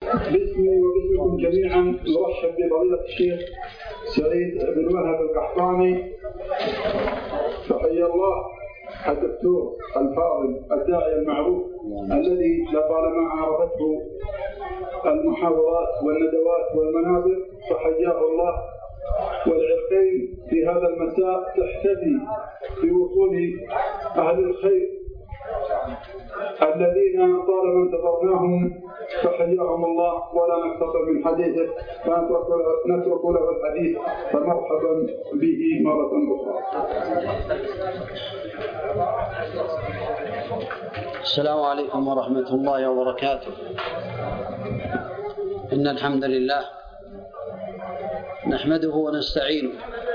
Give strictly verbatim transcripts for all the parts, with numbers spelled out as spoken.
باسمي وباسمكم جميعا نرحب بفضيلة الشيخ سعيد بن وهب القحطاني، فحيا الله الدكتور الفاضل الداعي المعروف الذي لطالما عرفته المحاضرات والندوات والمنابر، فحياه الله. والعرقين في هذا المساء تحتفي بوصول أهل الخير الذين طالما انتظرناهم، فحياهم الله ولا نقتصر من حديثه، فنترك له الحديث، فمرحبا به مرة أخرى. السلام عليكم ورحمة الله وبركاته. إن الحمد لله نحمده ونستعينه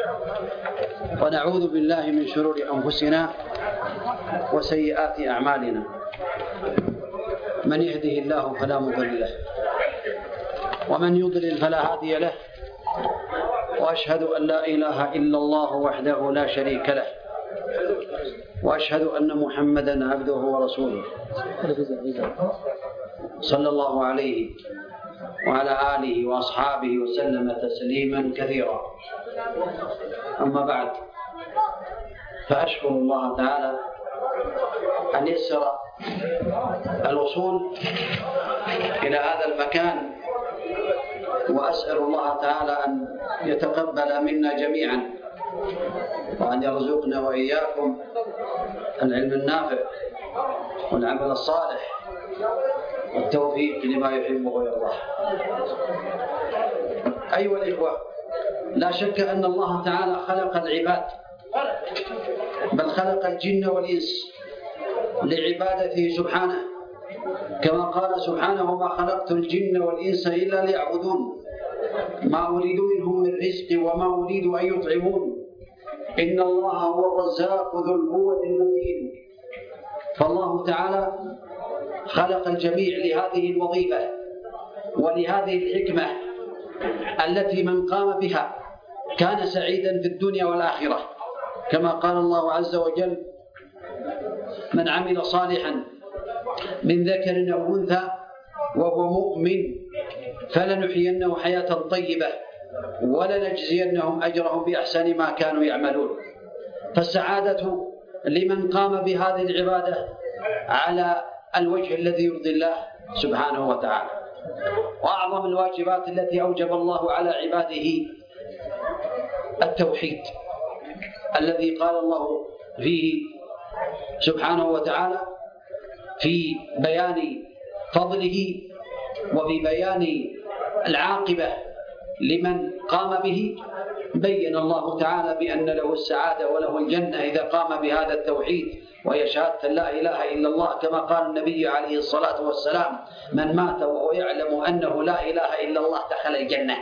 ونعوذ بالله من شرور أنفسنا وسيئات أعمالنا. من يهده الله فلا مضل له ومن يضلل فلا هادي له، وأشهد أن لا إله إلا الله وحده لا شريك له، وأشهد أن محمدًا عبده ورسوله صلى الله عليه وعلى آله وأصحابه وسلم تسليما كثيرا. أما بعد، فأشكر الله تعالى أن يسر الوصول إلى هذا المكان، وأسأل الله تعالى أن يتقبل منا جميعا، وأن يرزقنا وإياكم العلم النافع والعمل الصالح والتوفيق لما يحبه ويرضاه. أيها الإخوة، لا شك أن الله تعالى خلق العباد، بل خلق الجن والإنس لعبادته سبحانه، كما قال سبحانه: وما خلقت الجن والإنس إلا ليعبدون ما أريد منهم من رزق وما أريد أن يطعمون إن الله هو الرزاق ذو القوة المتين. فالله تعالى خلق الجميع لهذه الوظيفة ولهذه الحكمة التي من قام بها كان سعيدا في الدنيا والآخرة، كما قال الله عز وجل: من عمل صالحا من ذكر أو أنثى وهو مؤمن فلنحيينه حياة طيبة ولنجزينهم أجرهم بأحسن ما كانوا يعملون. فالسعادة لمن قام بهذه العبادة على الوجه الذي يرضي الله سبحانه وتعالى. وأعظم الواجبات التي أوجب الله على عباده التوحيد، الذي قال الله فيه سبحانه وتعالى في بيان فضله وفي بيان العاقبة لمن قام به. بين الله تعالى بأن له السعادة وله الجنة إذا قام بهذا التوحيد، وهي شهادة لا إله إلا الله، كما قال النبي عليه الصلاة والسلام: من مات وهو يعلم أنه لا إله إلا الله دخل الجنة.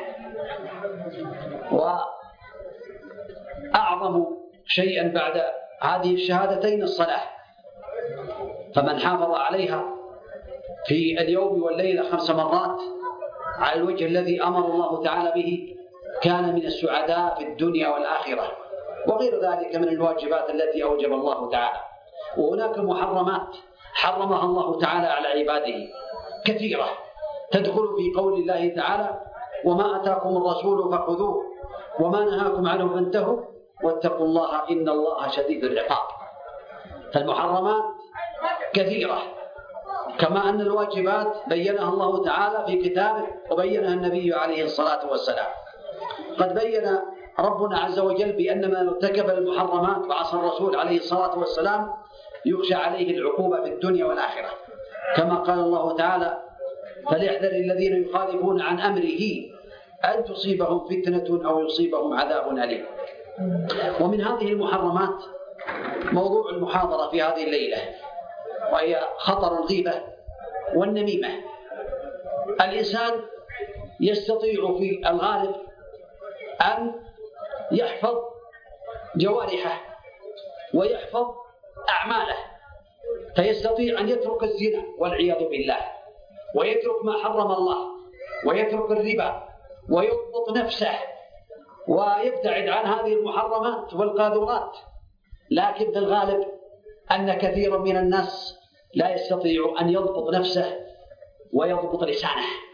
وأعظم شيئا بعد هذه الشهادتين الصلاة، فمن حافظ عليها في اليوم والليلة خمس مرات على الوجه الذي أمر الله تعالى به كان من السعداء في الدنيا والآخرة. وغير ذلك من الواجبات التي أوجب الله تعالى. وهناك محرمات حرمها الله تعالى على عباده كثيرة، تدخل في قول الله تعالى: وما أتاكم الرسول فخذوه وما نهاكم عنه فانتهوا واتقوا الله إن الله شديد العقاب. فالمحرمات كثيرة، كما أن الواجبات بينها الله تعالى في كتابه وبينها النبي عليه الصلاة والسلام. قد بين ربنا عز وجل بأن من ارتكب المحرمات بعصر الرسول عليه الصلاة والسلام يخشى عليه العقوبة في الدنيا والآخرة، كما قال الله تعالى: فليحذر الذين يخالفون عن أمره أن تصيبهم فتنة أو يصيبهم عذاب أليم. ومن هذه المحرمات موضوع المحاضرة في هذه الليلة، وهي خطر الغيبة والنميمة. الإنسان يستطيع في الغالب أن يحفظ جوارحه ويحفظ أعماله، فيستطيع أن يترك الزنا والعياذ بالله، ويترك ما حرم الله، ويترك الربا، ويضبط نفسه ويبتعد عن هذه المحرمات والقاذورات. لكن في الغالب أن كثيرا من الناس لا يستطيع أن يضبط نفسه ويضبط لسانه،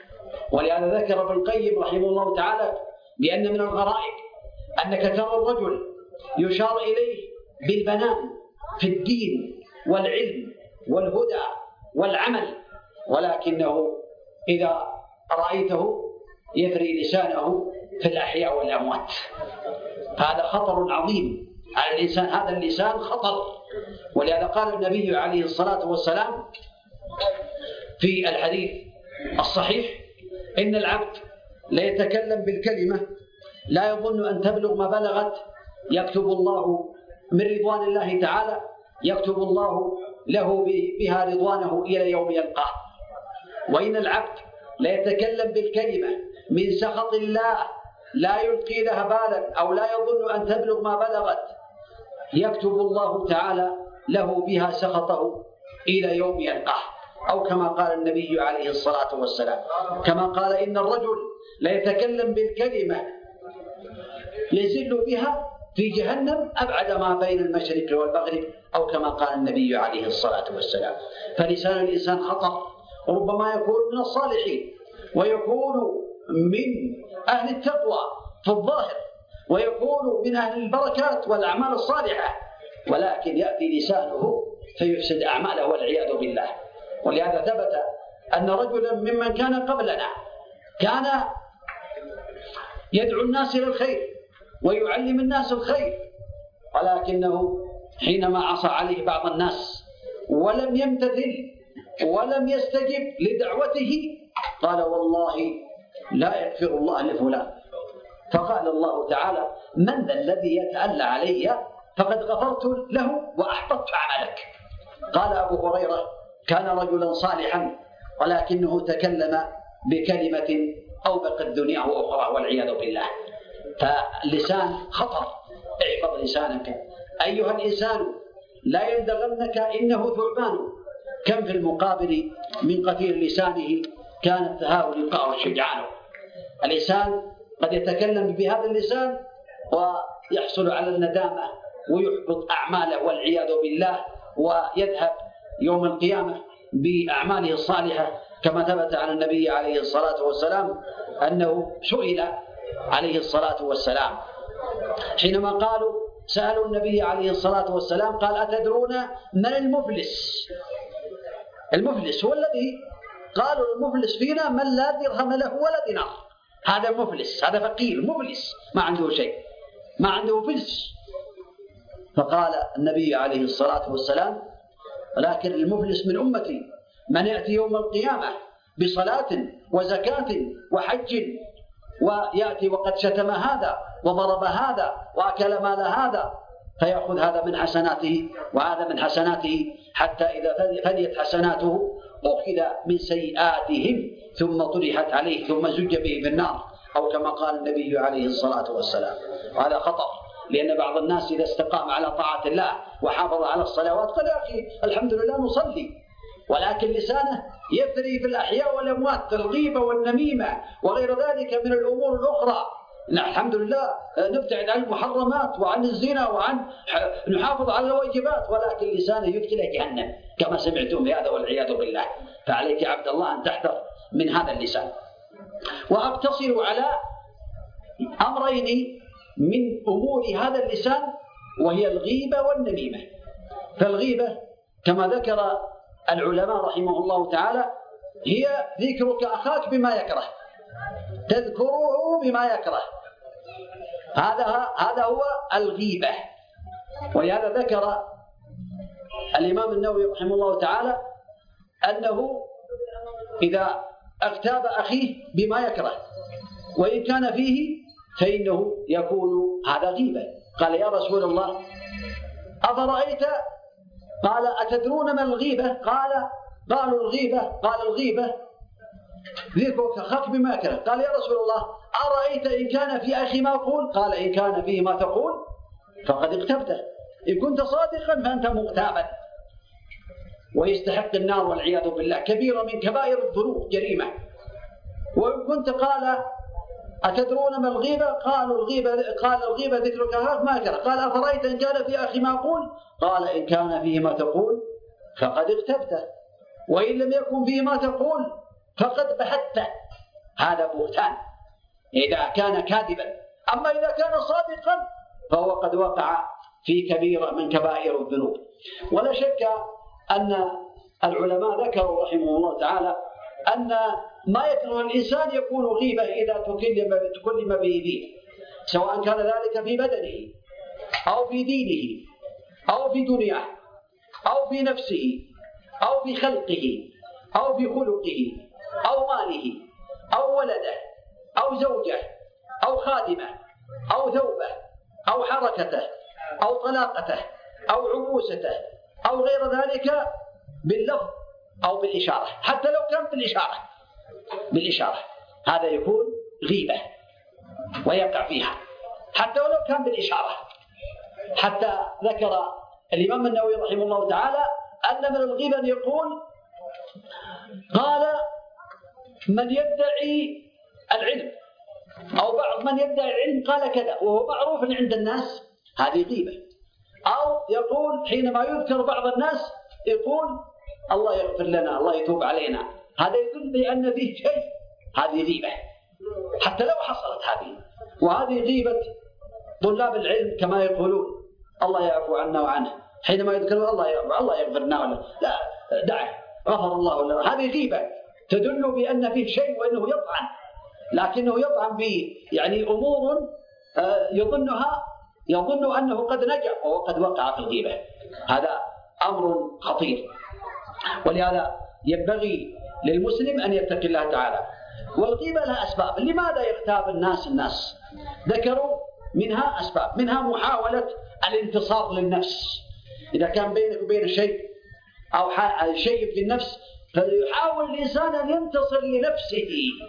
ولهذا ذكر ابن القيم رحمه الله تعالى بأن من الغرائب أنك ترى الرجل يشار إليه بالبنان في الدين والعلم والهدى والعمل، ولكنه إذا رأيته يفري لسانه في الأحياء والأموات. هذا خطر عظيم على الإنسان، هذا اللسان خطر. ولهذا قال النبي عليه الصلاة والسلام في الحديث الصحيح: إن العبد ليتكلم بالكلمة لا يظن أن تبلغ ما بلغت يكتب الله من رضوان الله تعالى يكتب الله له بها رضوانه إلى يوم يلقاه. وإن العبد ليتكلم بالكلمة من سخط الله لا يلقي لها بالا أو لا يظن أن تبلغ ما بلغت يكتب الله تعالى له بها سخطه إلى يوم يلقاه، أو كما قال النبي عليه الصلاة والسلام. كما قال: إن الرجل ليتكلم بالكلمة يزل بها في جهنم أبعد ما بين المشرق والمغرب، أو كما قال النبي عليه الصلاة والسلام. فلسان الإنسان خطر، وربما يكون من الصالحين ويكون من أهل التقوى في الظاهر ويكون من أهل البركات والأعمال الصالحة، ولكن يأتي لسانه فيفسد أعماله والعياذ بالله. ولهذا ثبت أن رجلا ممن كان قبلنا كان يدعو الناس إلى الخير ويعلم الناس الخير، ولكنه حينما عصى عليه بعض الناس ولم يمتثل ولم يستجب لدعوته قال: والله لا يغفر الله لفلان. فقال الله تعالى: من ذا الذي يتألى علي فقد غفرت له وأحبطت عملك. قال أبو هريرة: كان رجلا صالحا ولكنه تكلم بكلمة أوبقت دنياه أخرى والعياذ بالله. فاللسان خطر، احفظ لسانك أيها الإنسان، لا يلدغنك إنه ثعبان. كم في المقابل من قتيل لسانه كان التهاب لقاءه الشجعان. الإنسان قد يتكلم بهذا اللسان ويحصل على الندامة ويحبط أعماله والعياذ بالله، ويذهب يوم القيامة بأعماله الصالحة، كما ثبت عن النبي عليه الصلاة والسلام أنه سئل عليه الصلاة والسلام حينما قالوا سألوا النبي عليه الصلاة والسلام قال: أتدرون من المفلس؟ المفلس هو الذي قالوا المفلس فينا من لا درهم له ولا دينار، هذا مفلس، هذا فقير مفلس ما عنده شيء، ما عنده فلس. فقال النبي عليه الصلاة والسلام: ولكن المفلس من أمتي من يأتي يوم القيامة بصلاة وزكاة وحج ويأتي وقد شتم هذا وضرب هذا وأكل مال هذا، فيأخذ هذا من حسناته وهذا من حسناته، حتى إذا فنيت حسناته أخذ من سيئاتهم ثم طرحت عليه ثم زج به في النار، أو كما قال النبي عليه الصلاة والسلام. وهذا خطر، لأن بعض الناس إذا استقام على طاعة الله وحافظ على الصلوات قال: يا أخي الحمد لله نصلي، ولكن لسانه يثري في الأحياء والأموات، الغيبة والنميمة وغير ذلك من الأمور الأخرى. الحمد لله نبتعد عن المحرمات وعن الزنا وعن نحافظ على الواجبات، ولكن لسانه يدخل جهنم كما سمعتم بهذا والعياذ بالله. فعليك يا عبد الله أن تحذر من هذا اللسان. وأقتصر على أمرين من أمور هذا اللسان، وهي الغيبة والنميمة. فالغيبة كما ذكر العلماء رحمه الله تعالى هي ذكرك أخاك بما يكره، تذكره بما يكره، هذا هذا هو الغيبة. ولهذا ذكر الإمام النووي رحمه الله تعالى أنه إذا اغتاب أخيه بما يكره وإن كان فيه فإنه يكون هذا غيبة. قال: يا رسول الله أفرأيت؟ قال: أتدرون ما الغيبة؟ قال: قالوا الغيبة. قال: الغيبة ذكرك أخاك بما يكره. قال: يا رسول الله أرأيت إن كان في أخي ما أقول؟ قال: إن كان فيه ما تقول فقد اغتبته، إن كنت صادقا فأنت مغتابا ويستحق النار والعياذ بالله، كبيرة من كبائر الذنوب، جريمة. وإن كنت قال: أتدرون ما الغيبة؟ قالوا الغيبة. قال: الغيبة ذكرك أخاك ما يكره. قال: أفرأيت إن كان في أخي ما أقول؟ قال: إن كان فيه ما تقول فقد اغتبته، وإن لم يكن فيه ما تقول فقد بهته. هذا بهتان إذا كان كاذبا. أما إذا كان صادقا فهو قد وقع في كبيرة من كبائر الذنوب. ولا شك أن العلماء ذكروا رحمه الله تعالى أن ما يكره الإنسان يكون غيبة إذا تكلم به دين، سواء كان ذلك في بدنه أو في دينه أو في دنياه أو في نفسه أو في خلقه أو في خلقه أو ماله أو ولده أو زوجه أو خادمه أو ثوبه أو حركته أو طلاقته أو عبوسته أو غير ذلك باللفظ أو بالإشارة، حتى لو كان بالإشارة بالإشارة هذا يكون غيبة ويقع فيها حتى ولو كان بالإشارة. حتى ذكر الإمام النووي رحمه الله تعالى أن من الغيبة يقول قال من يدعي العلم أو بعض من يدعي العلم قال كذا وهو معروف عند الناس، هذه غيبة. أو يقول حينما يذكر بعض الناس يقول الله يغفر لنا الله يتوب علينا، هذا يدل بأن فيه شيء، هذه غيبة حتى لو حصلت هذه. وهذه غيبة طلاب العلم كما يقولون الله يعفو عنا وعنه، حينما يذكرون الله يعفو الله يغفر لنا ولا لا دعه غفر الله له، هذه غيبة تدل بأن فيه شيء وأنه يطعن، لكنه يطعن به يعني أمور يظنها يظن أنه قد نجا وهو قد وقع في الغيبة. هذا أمر خطير، ولهذا ينبغي للمسلم أن يتقي الله تعالى. والغيبة لها أسباب. لماذا يغتاب الناس الناس؟ ذكروا منها أسباب، منها محاولة الانتصار للنفس. إذا كان بينك وبين شيء أو شيء في النفس فيحاول الإنسان أن ينتصر لنفسه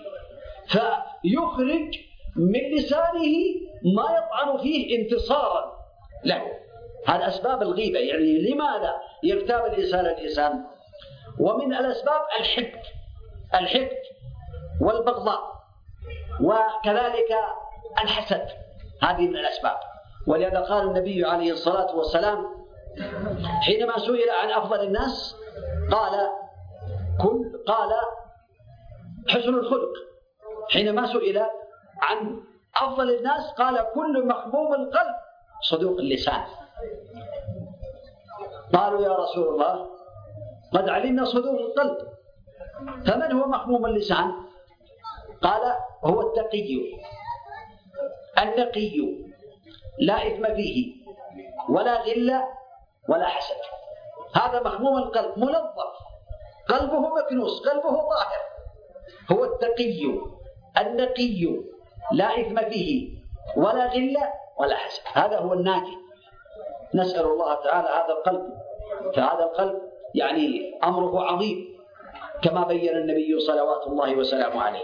فيخرج من لسانه ما يطعن فيه انتصارا له. هذا أسباب الغيبة. يعني لماذا يغتاب الإنسان الإنسان؟ ومن الأسباب الحقد الحقد والبغضاء وكذلك الحسد، هذه من الأسباب. ولهذا قال النبي عليه الصلاة والسلام حينما سئل عن أفضل الناس قال كل قال حسن الخلق. حينما سئل عن أفضل الناس قال كل محبوب القلب صدوق اللسان. قالوا يا رسول الله قد علمنا صدوق القلب، فمن هو محبوب اللسان؟ قال هو التقي النقي لا إثم فيه ولا غل ولا حسد. هذا محبوب القلب منظف، قلبه مكنوس، قلبه ظاهر، هو التقي النقي لا إثم فيه ولا غل ولا حسد، هذا هو الناجي. نسأل الله تعالى هذا القلب، فهذا القلب يعني أمره عظيم كما بين النبي صلوات الله وسلامه عليه.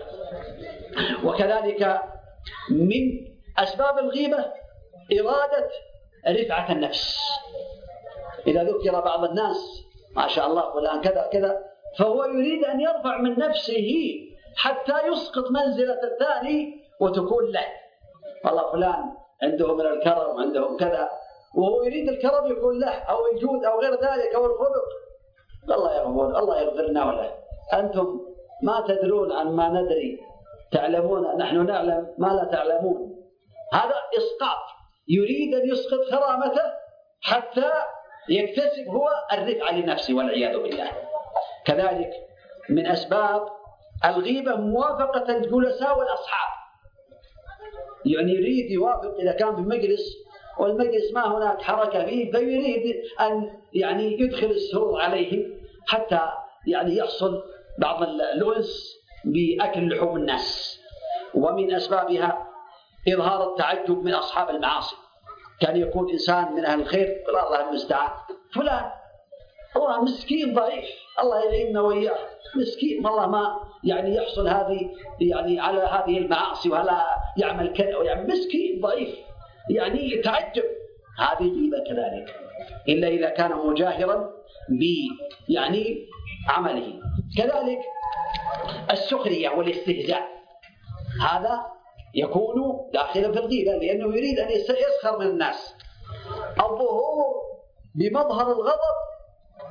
وكذلك من أسباب الغيبة إرادة رفعة النفس. إذا ذكر بعض الناس ما شاء الله فلان كذا كذا فهو يريد أن يرفع من نفسه حتى يسقط منزلة الثاني وتكون له. والله فلان عنده من الكرم وعنده كذا، وهو يريد الكرم يكون له أو الجود أو غير ذلك أو الخلق. الله يغفر الله يغفرنا وله. أنتم ما تدرون عن ما ندري، تعلمون نحن نعلم ما لا تعلمون. هذا إسقاط، يريد أن يسقط كرامته حتى يكتسب هو الرفعة لنفسه والعياذ بالله. كذلك من أسباب الغيبة موافقة الجلساء والأصحاب. يعني يريد يوافق إذا كان في مجلس والمجلس ما هناك حركة فيه فيريد أن يعني يدخل السرور عليهم حتى يعني يحصل بعض الأنس بأكل لحوم الناس. ومن أسبابها إظهار التعجب من أصحاب المعاصي. كان يكون إنسان من أهل الخير الله المستعان فلان الله مسكين ضعيف الله يعيننا وإياه مسكين والله ما يعني يحصل هذه يعني على هذه المعاصي ولا يعمل كذا ويعمل مسكين ضعيف، يعني يتعجب. هذه غيبة كذلك إلا إذا كان مجاهرا ب يعني عمله. كذلك السخرية والاستهزاء، هذا يكون داخلا في الغيبة لأنه يريد أن يسخر من الناس. الظهور بمظهر الغضب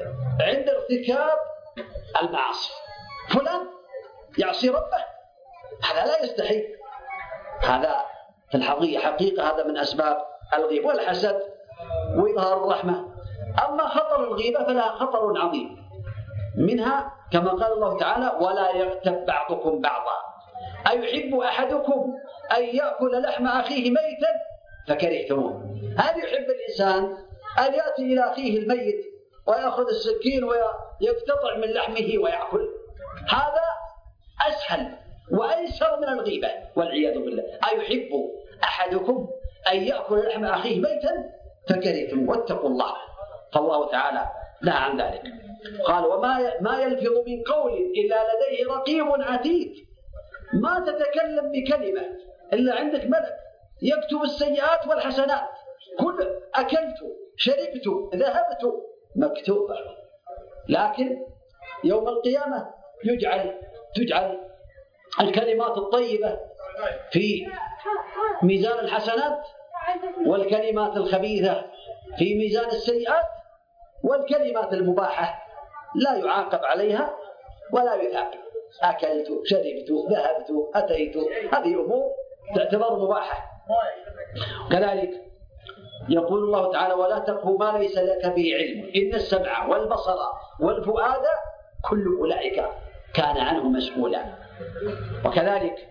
عند ارتكاب المعاصي، فلان يعصي ربه هذا لا يستحي. هذا في الحقيقة حقيقة هذا من أسباب الغيبة والحسد وإظهار الرحمة. أما خطر الغيبة فلها خطر عظيم، منها كما قال الله تعالى: ولا يغتب بعضكم بعضا أيحب أحدكم أن يأكل لحم أخيه ميتا فكرهتموه. هل يحب الإنسان أن يأتي إلى أخيه الميت ويأخذ السكين ويقتطع من لحمه ويأكل؟ هذا أسهل وأيسر من الغيبة والعياذ بالله. أيحب أحدكم أن يأكل لحم أخيه ميتا فكرهتموه واتقوا الله. فالله تعالى نهى عن ذلك. قال: وما ما يلفظ من قول إلا لديه رقيب عتيد. ما تتكلم بكلمة إلا عندك ملك يكتب السيئات والحسنات. كل أكلت شربت ذهبت مكتوبة. لكن يوم القيامة يجعل تجعل الكلمات الطيبة في ميزان الحسنات، والكلمات الخبيثة في ميزان السيئات، والكلمات المباحة لا يعاقب عليها ولا يثاب. أكلت شربت ذهبت أتيت، هذه أمور تعتبر مباحة. كذلك يقول الله تعالى: ولا تقف ما ليس لك به علم إن السمع والبصر والفؤاد كل أولئك كان عنه مسؤولا. وكذلك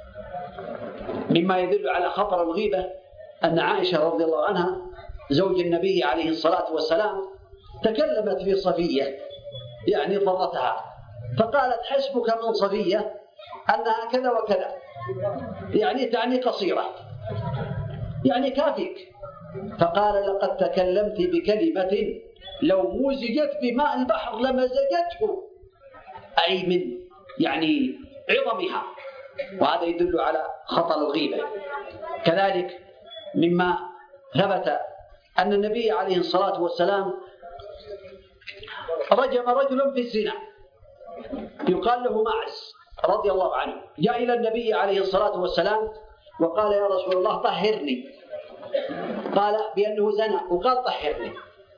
مما يدل على خطر الغيبة أن عائشة رضي الله عنها زوج النبي عليه الصلاة والسلام تكلمت في صفية يعني ضرتها، فقالت: حسبك من صفية أنها كذا وكذا، يعني تعني قصيرة، يعني كافيك. فقال: لقد تكلمت بكلمة لو مزجت بماء البحر لمزجته، أي من يعني عظمها. وهذا يدل على خطر الغيبة. كذلك مما ثبت أن النبي عليه الصلاة والسلام رجم رجل في الزنا يقال له معز رضي الله عنه، جاء إلى النبي عليه الصلاة والسلام وقال: يا رسول الله طهرني. قال بأنه زنى وقال: طهرني.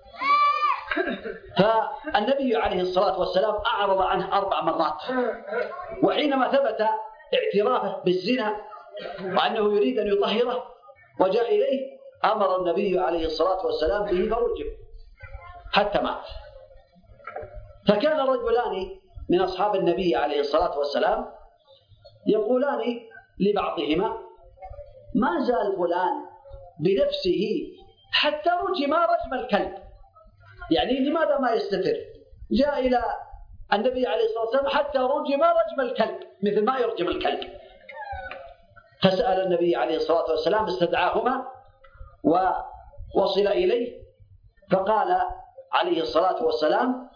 فالنبي عليه الصلاة والسلام أعرض عنه أربع مرات، وحينما ثبت اعترافه بالزنا وأنه يريد أن يطهره وجاء إليه أمر النبي عليه الصلاة والسلام به فرجم حتى مات. فكان رجلان من أصحاب النبي عليه الصلاة والسلام يقولان لبعضهما: ما زال فلان بنفسه حتى رجم رجم الكلب، يعني لماذا ما يستتر؟ جاء إلى النبي عليه الصلاة والسلام حتى رجم رجم الكلب مثل ما يرجم الكلب. فسأل النبي عليه الصلاة والسلام، استدعاهما ووصل إليه، فقال عليه الصلاة والسلام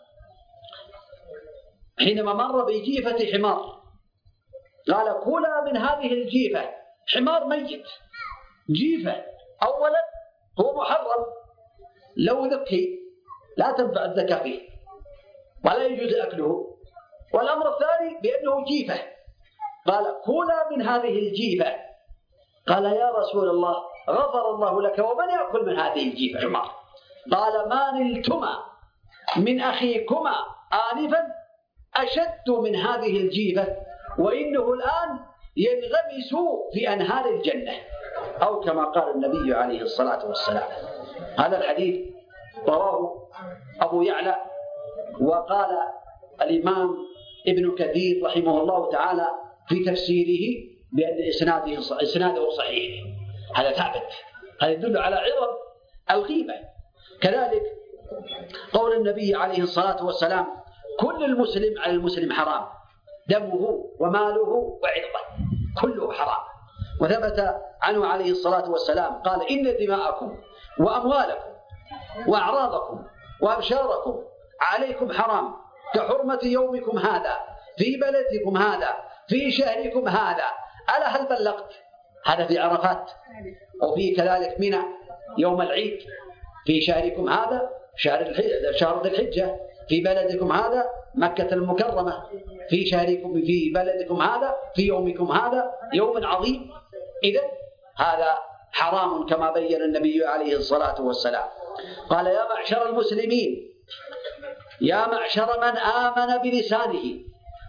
حينما مر بجيفة حمار قال: كلا من هذه الجيفة. حمار ميت، جيفة، أولا هو محرم لو ذكي لا تنفع الزكاة فيه ولا يجوز أكله. والأمر الثاني بأنه جيفة، قال: كلا من هذه الجيفة. قال: يا رسول الله غفر الله لك، ومن يأكل من هذه الجيفة؟ حمار. قال: ما نلتما من أخيكما آنفا أشد من هذه الجيفة، وإنه الآن ينغمس في أنهار الجنة، أو كما قال النبي عليه الصلاة والسلام. هذا الحديث رواه أبو يعلى، وقال الإمام ابن كثير رحمه الله تعالى في تفسيره بأن إسناده إسناده صحيح. هذا ثابت، هذا يدل على عظم الغيبة. كذلك قول النبي عليه الصلاة والسلام: كل المسلم على المسلم حرام، دمه وماله وعرضه كله حرام. وثبت عنه عليه الصلاة والسلام قال: إن دماءكم وأموالكم وأعراضكم وأبشاركم عليكم حرام كحرمة يومكم هذا في بلدكم هذا في شهركم هذا. ألا هل بلغت؟ هذا في عرفات، وفي كذلك منى يوم العيد، في شهركم هذا شهر شهر ذي الحجة، في بلدكم هذا مكة المكرمة، في شهركم في بلدكم هذا في يومكم هذا يوم عظيم. إذن هذا حرام كما بين النبي عليه الصلاة والسلام. قال: يا معشر المسلمين، يا معشر من آمن بلسانه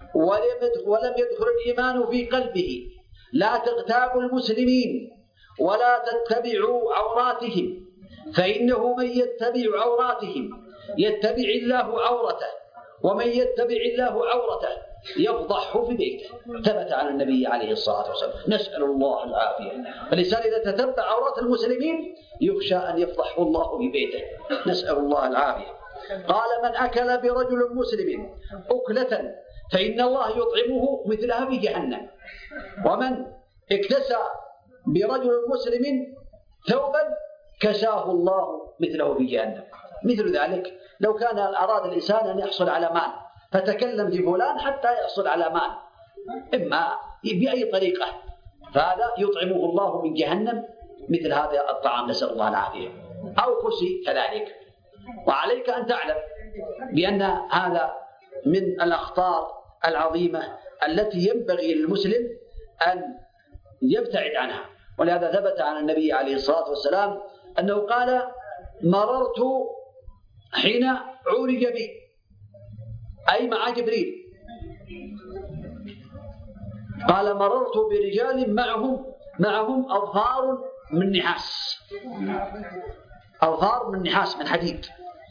ولم يدخل الإيمان في قلبه. لا تغتابوا المسلمين ولا تتبعوا عوراتهم، فإنه من يتبع عوراتهم يتبع الله عورته، ومن يتبع الله عورته يفضحه في بيته. ثبت عن النبي عليه الصلاة والسلام. نسأل الله العافية. فالإنسان إذا تتبع عورات المسلمين يخشى أن يفضحه الله في بيته، نسأل الله العافية. قال: من أكل برجل مسلم أكلة فإن الله يطعمه مثلها في جهنم، ومن اكتسى برجل مسلم ثوبا كساه الله مثله في جهنم. مثل ذلك لو كان أراد الإنسان أن يحصل على مال فتكلم في فلان حتى يحصل على مال إما بأي طريقة، فهذا يطعمه الله من جهنم مثل هذا الطعام، نسأل الله العافية. أو كسي كذلك. وعليك أن تعلم بأن هذا من الأخطار العظيمة التي ينبغي للمسلم أن يبتعد عنها. ولهذا ثبت عن النبي عليه الصلاة والسلام أنه قال: مررت حين عورج بي، أي مع جبريل، قال: مررت برجال معهم معهم أظفار من نحاس، أظفار من نحاس من حديد،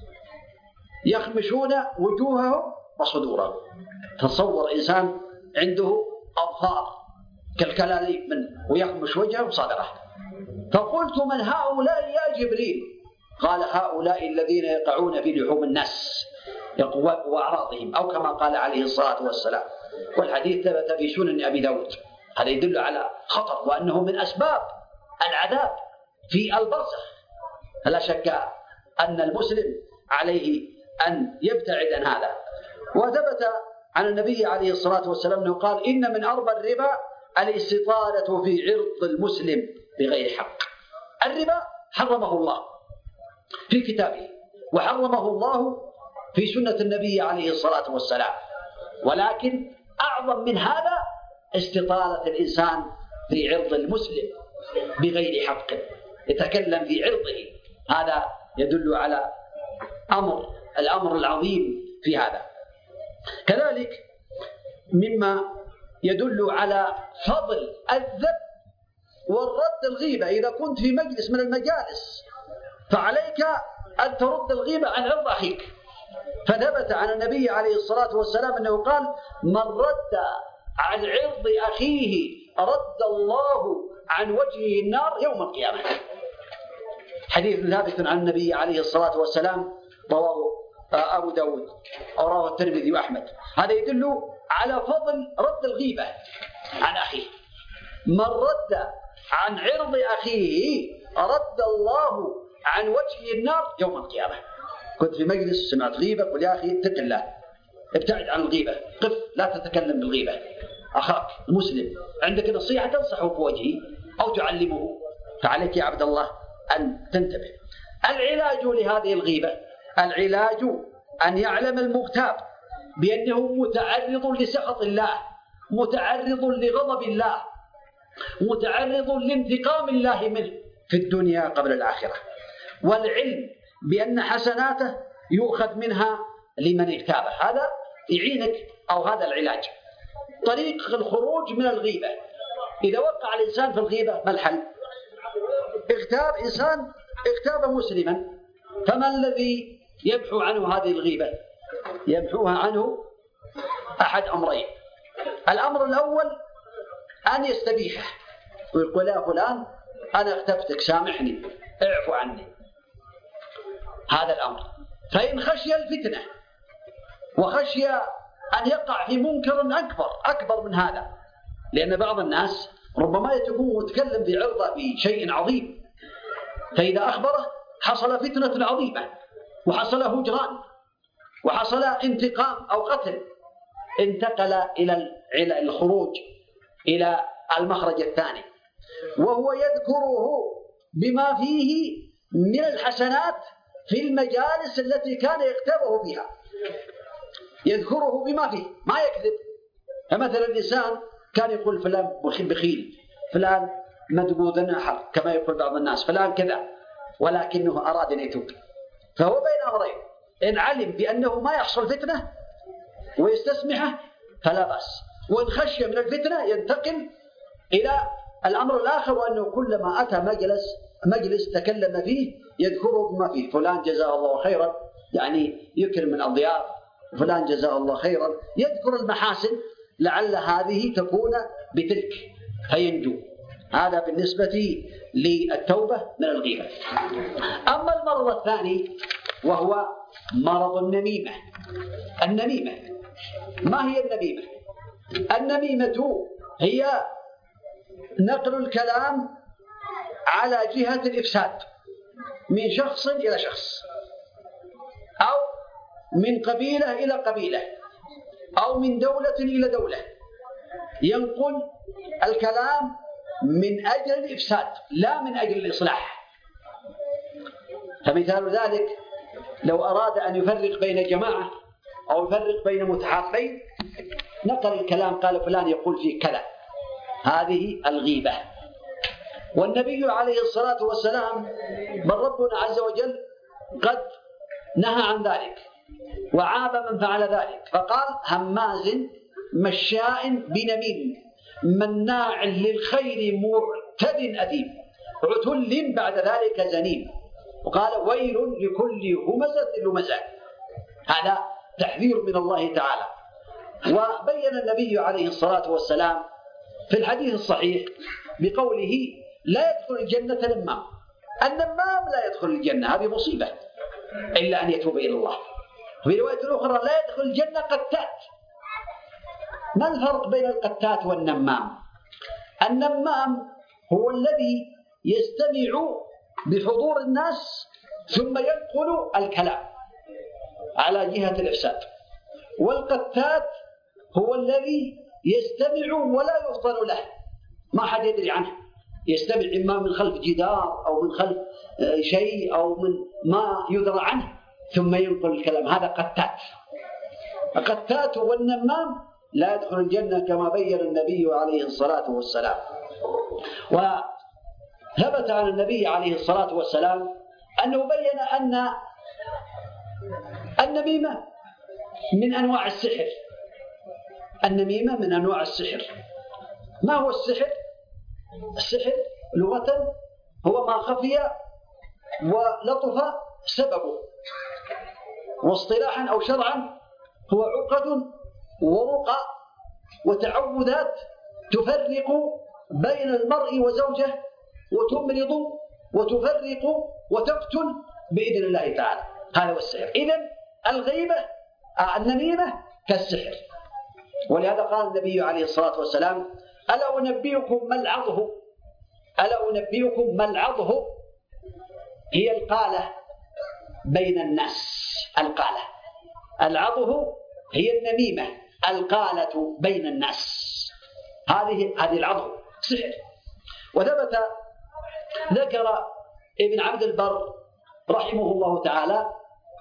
يخمشون وجوههم وصدورهم. تصور إنسان عنده أظفار كالكلاليب من ويخمش وجهه وصدره. فقلت: من هؤلاء يا جبريل؟ قال: هؤلاء الذين يقعون في لحوم الناس وأعراضهم، أو كما قال عليه الصلاة والسلام. والحديث ثبت في سنن أبي داود. هذا يدل على خطر وأنه من أسباب العذاب في البرزخ. فلا شك أن المسلم عليه أن يبتعد عن هذا. وثبت عن النبي عليه الصلاة والسلام أنه قال: إن من أربى الربا الاستطالة في عرض المسلم بغير حق. الربا حرمه الله في كتابه، وحرمه الله في سنة النبي عليه الصلاة والسلام، ولكن أعظم من هذا استطالة الإنسان في عرض المسلم بغير حق، يتكلم في عرضه. هذا يدل على أمر الأمر العظيم في هذا. كذلك مما يدل على فضل الذب والرد الغيبة، إذا كنت في مجلس من المجالس فعليك أن ترد الغيبة عن عرض أخيك. فثبت عن النبي عليه الصلاة والسلام أنه قال: من رد عن عرض أخيه رد الله عن وجهه النار يوم القيامة. حديث ثابت عن النبي عليه الصلاة والسلام، رواه أبو داود أو رواه الترمذي وأحمد. هذا يدل على فضل رد الغيبة عن أخيه. من رد عن عرض أخيه رد الله عن وجهه النار يوم القيامة. كنت في مجلس سمعت غيبة، قل يا أخي اتق الله، ابتعد عن الغيبة، قف لا تتكلم بالغيبة. أخاك المسلم عندك نصيحة تنصحه في وجهه أو تعلمه، فعليك يا عبد الله أن تنتبه. العلاج لهذه الغيبة، العلاج أن يعلم المغتاب بأنه متعرض لسخط الله، متعرض لغضب الله، متعرض لانتقام الله منه في الدنيا قبل الآخرة. والعلم بأن حسناته يؤخذ منها لمن اغتابه، هذا يعينك. أو هذا العلاج، طريق الخروج من الغيبة. إذا وقع الإنسان في الغيبة ما الحل؟ اغتاب إنسان اغتاب مسلما، فما الذي يمحو عنه هذه الغيبة؟ يمحوها عنه أحد أمرين. الأمر الأول أن يستبيحه ويقول: يا فلان أنا اغتبتك سامحني اعفو عني. هذا الأمر. فإن خشي الفتنة وخشي أن يقع في منكر أكبر أكبر من هذا، لأن بعض الناس ربما يكون متكلم في عرضه بشيء عظيم، فإذا أخبره حصل فتنة عظيمة وحصل هجران وحصل انتقام أو قتل، انتقل إلى الخروج إلى المخرج الثاني، وهو يذكره بما فيه من الحسنات في المجالس التي كان يغتابه فيها، يذكره بما فيه، ما يكذب. فمثلا الإنسان كان يقول فلان بخيل، فلان مدبوذ نحر كما يقول بعض الناس، فلان كذا، ولكنه أراد أن يتوب. فهو بين أمرين: إن علم بأنه ما يحصل فتنة ويستسمحه، فلا بأس. وإن خشي من الفتنة ينتقل إلى الأمر الآخر، وأنه كلما أتى مجلس مجلس تكلم فيه يذكره بما فيه، فلان جزاه الله خيرا، يعني يكرم من الضياف، فلان جزاه الله خيرا، يذكر المحاسن لعل هذه تكون بتلك فينجو. هذا بالنسبة للتوبة من الغيبة. أما المرض الثاني وهو مرض النميمة. النميمة ما هي النميمة؟ النميمة هي نقل الكلام على جهة الإفساد من شخص إلى شخص، أو من قبيلة إلى قبيلة، أو من دولة إلى دولة، ينقل الكلام من أجل الإفساد لا من أجل الإصلاح. فمثال ذلك لو أراد أن يفرق بين جماعة أو يفرق بين متحابين، نقل الكلام قال فلان يقول فيه كذا، هذه الغيبة. والنبي عليه الصلاة والسلام بل ربنا عز وجل قد نهى عن ذلك وعاب من فعل ذلك، فقال هماز مشاء بنميم مناع للخير معتد أثيم عتل بعد ذلك زنيم، وقال ويل لكل همزة لمزة. هذا تحذير من الله تعالى. وبين النبي عليه الصلاة والسلام في الحديث الصحيح بقوله لا يدخل الجنة نمام. النمام لا يدخل الجنة، هذه مصيبة، إلا أن يتوب إلى الله. في رواية أخرى لا يدخل الجنة قتات. ما الفرق بين القتات والنمام؟ النمام هو الذي يستمع بحضور الناس ثم ينقل الكلام على جهة الإفساد، والقتات هو الذي يستمع ولا يفطن له، ما حد يدري عنه، يستمع إما من خلف جدار أو من خلف شيء أو من ما يدرى عنه ثم ينقل الكلام، هذا قتات. القتات والنمام لا يدخل الجنة كما بين النبي عليه الصلاة والسلام. وثبت عن النبي عليه الصلاة والسلام أنه بين أن النميمة من أنواع السحر. النميمة من أنواع السحر. ما هو السحر؟ السحر لغة هو ما خفي ولطف سببه، واصطلاحا أو شرعا هو عقد ورقى وتعوذات تفرق بين المرء وزوجه وتمرض وتفرق وتقتل بإذن الله تعالى. هذا هو السحر. إذن الغيبة النميمة كالسحر. ولهذا قال النبي عليه الصلاة والسلام ألا أنبئكم ما العضه؟ ألا أنبئكم ما العضه؟ هي القالة بين الناس. القالة العضه هي النميمة، القالة بين الناس، هذه هذه العضه سحر. وثبت ذكر ابن عبد البر رحمه الله تعالى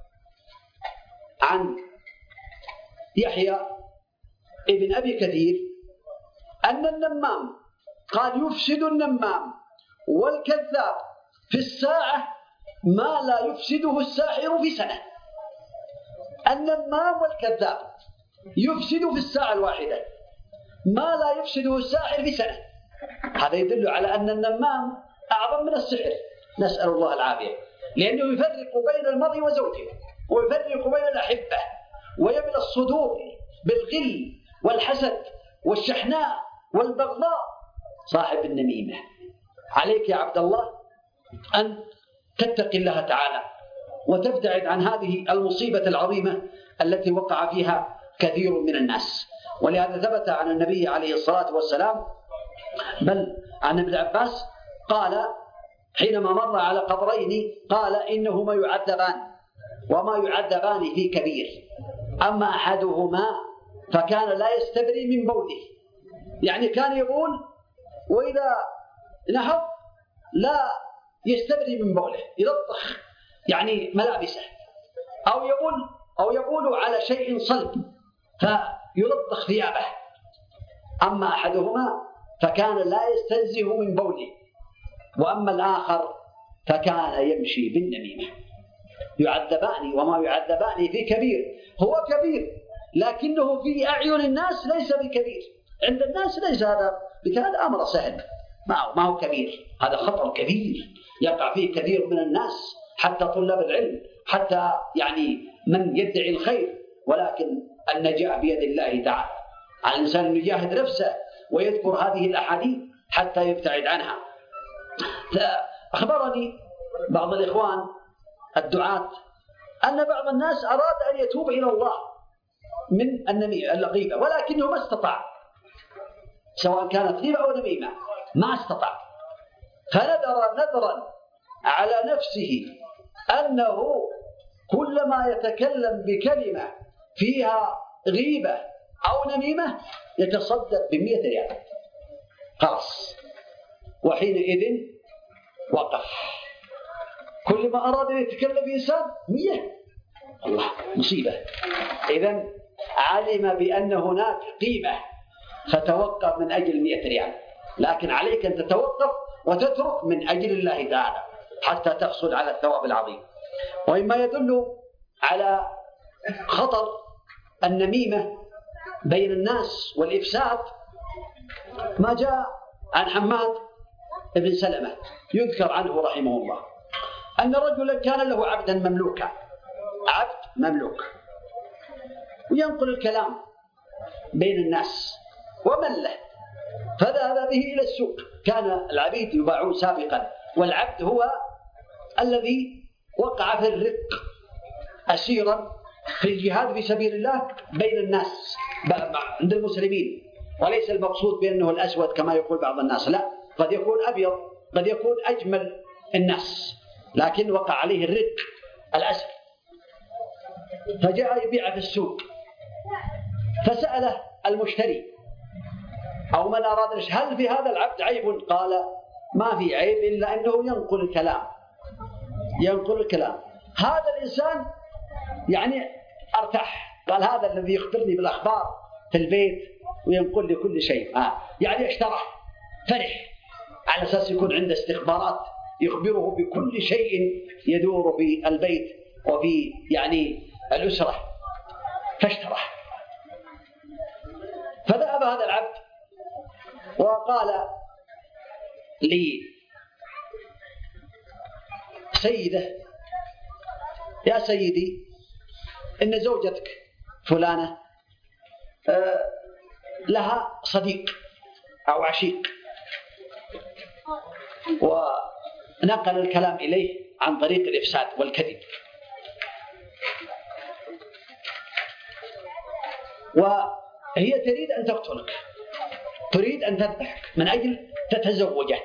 عن يحيى ابن أبي كثير أن النمام قال يفسد النمام والكذاب في الساعة ما لا يفسده الساحر في سنة. النمام والكذاب يفسد في الساعة الواحدة ما لا يفسده الساحر في سنة. هذا يدل على أن النمام أعظم من السحر، نسأل الله العافية، لأنه يفرق بين المرء وزوجه ويفرق بين الأحبة ويملى الصدور بالغل والحسد والشحناء والبغضاء. صاحب النميمة عليك يا عبد الله أن تتقي الله تعالى وتبتعد عن هذه المصيبة العظيمة التي وقع فيها كثير من الناس. ولهذا ثبت عن النبي عليه الصلاة والسلام بل عن ابن عباس قال حينما مر على قبرين قال إنهما يعذبان وما يعذبان في كبير، أما أحدهما فكان لا يستبري من بوله، يعني كان يقول وإذا نهض لا يستبري من بوله، يلطخ يعني ملابسه، أو يقول أو يقول على شيء صلب فيلطخ ثيابه. أما أحدهما فكان لا يستنزه من بوله، وأما الآخر فكان يمشي بالنميمة. يعذبان وما يعذبان في كبير، هو كبير لكنه في أعين الناس ليس بكبير، عند الناس ليس هذا هذا أمر سهل، ما هو كبير. هذا خطر كبير يقع فيه كثير من الناس، حتى طلاب العلم، حتى يعني من يدعي الخير، ولكن النجاة بيد الله تعالى. على الإنسان أن يجاهد نفسه ويذكر هذه الأحاديث حتى يبتعد عنها. أخبرني بعض الإخوان الدعاة أن بعض الناس أراد أن يتوب إلى الله من الغيبة، ولكنه ما استطاع، سواء كانت غيبة أو نميمة ما استطاع، فنذر نذرا على نفسه أنه كلما يتكلم بكلمة فيها غيبة أو نميمة يتصدق بمئة ريال. خلاص، وحينئذ وقف. كل ما أراد أن يتكلم بإنسان مئة، الله مصيبة. إذن علم بأن هناك قيمة فتوقف من أجل مئة ريال، لكن عليك أن تتوقف وتترك من أجل الله تعالى حتى تحصل على الثواب العظيم. ومما يدل على خطر النميمة بين الناس والإفساد ما جاء عن حماد بن سلمة يذكر عنه رحمه الله أن رجلا كان له عبدا مملوكا، عبد مملوك، وينقل الكلام بين الناس ومله، فذهب به إلى السوق. كان العبيد يباعون سابقا، والعبد هو الذي وقع في الرق أسيرا في الجهاد في سبيل الله بين الناس عند المسلمين، وليس المقصود بأنه الأسود كما يقول بعض الناس، لا، قد يكون أبيض، قد يكون أجمل الناس، لكن وقع عليه الرق الأسود. فجاء يبيع في السوق، فسأله المشتري أو من أراد هل في هذا العبد عيب؟ قال ما في عيب إلا أنه ينقل الكلام، ينقل الكلام. هذا الإنسان يعني ارتاح، قال هذا الذي يخبرني بالأخبار في البيت وينقل لي كل شيء، آه. يعني اشترح، فرح، على أساس يكون عنده استخبارات يخبره بكل شيء يدور في البيت وفي يعني الأسرة، فاشترح. فذهب هذا العبد وقال لي سيده يا سيدي إن زوجتك فلانة لها صديق أو عشيق، ونقل الكلام إليه عن طريق الإفساد والكذب، وهي تريد أن تقتلك، تريد أن تذبحك من أجل تتزوجه،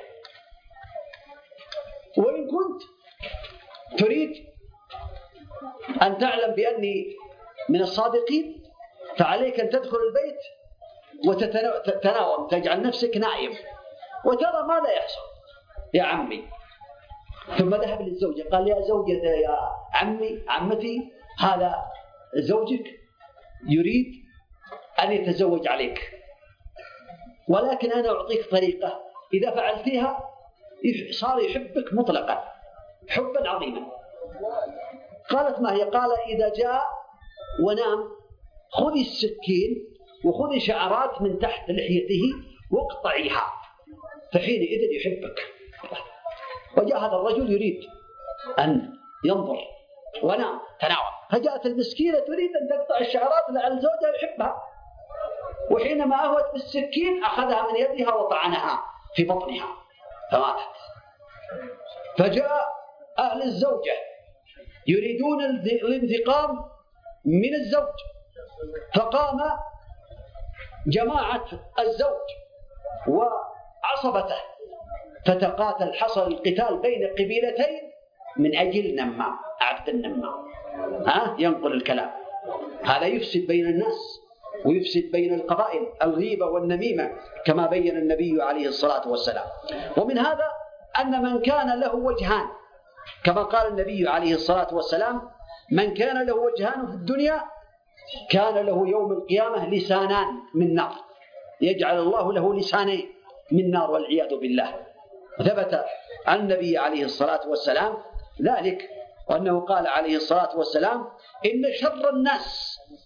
وإن كنت تريد أن تعلم بأني من الصادقين فعليك أن تدخل البيت وتتناوم، تجعل نفسك نائم وترى ما لا يحصل يا عمي. ثم ذهب للزوجة قال يا زوجة يا عمي عمتي، هذا زوجك يريد أن يتزوج عليك، ولكن أنا أعطيك طريقة إذا فعلتها صار يحبك مطلقا حبا عظيما. قالت ما هي؟ قال إذا جاء ونام خذي السكين وخذي شعرات من تحت لحيته واقطعيها، فحينئذ يحبك. وجاء هذا الرجل يريد أن ينظر ونام تناوم، فجاءت المسكينة تريد أن تقطع الشعرات لعل زوجها يحبها، وحينما أهوت بالسكين أخذها من يدها وطعنها في بطنها فماتت. فجاء أهل الزوجة يريدون الانتقام من الزوج، فقام جماعة الزوج وعصبته فتقاتل، حصل القتال بين قبيلتين من أجل نمام، عبد النمام، ها ينقل الكلام. هذا يفسد بين الناس ويفسد بين القبائل، الغيبة والنميمة كما بين النبي عليه الصلاة والسلام. ومن هذا أن من كان له وجهان، كما قال النبي عليه الصلاة والسلام من كان له وجهان في الدنيا كان له يوم القيامة لسانان من نار، يجعل الله له لسانين من نار والعياذ بالله. ثبت عن النبي عليه الصلاة والسلام ذلك، وأنه قال عليه الصلاة والسلام إن شر الناس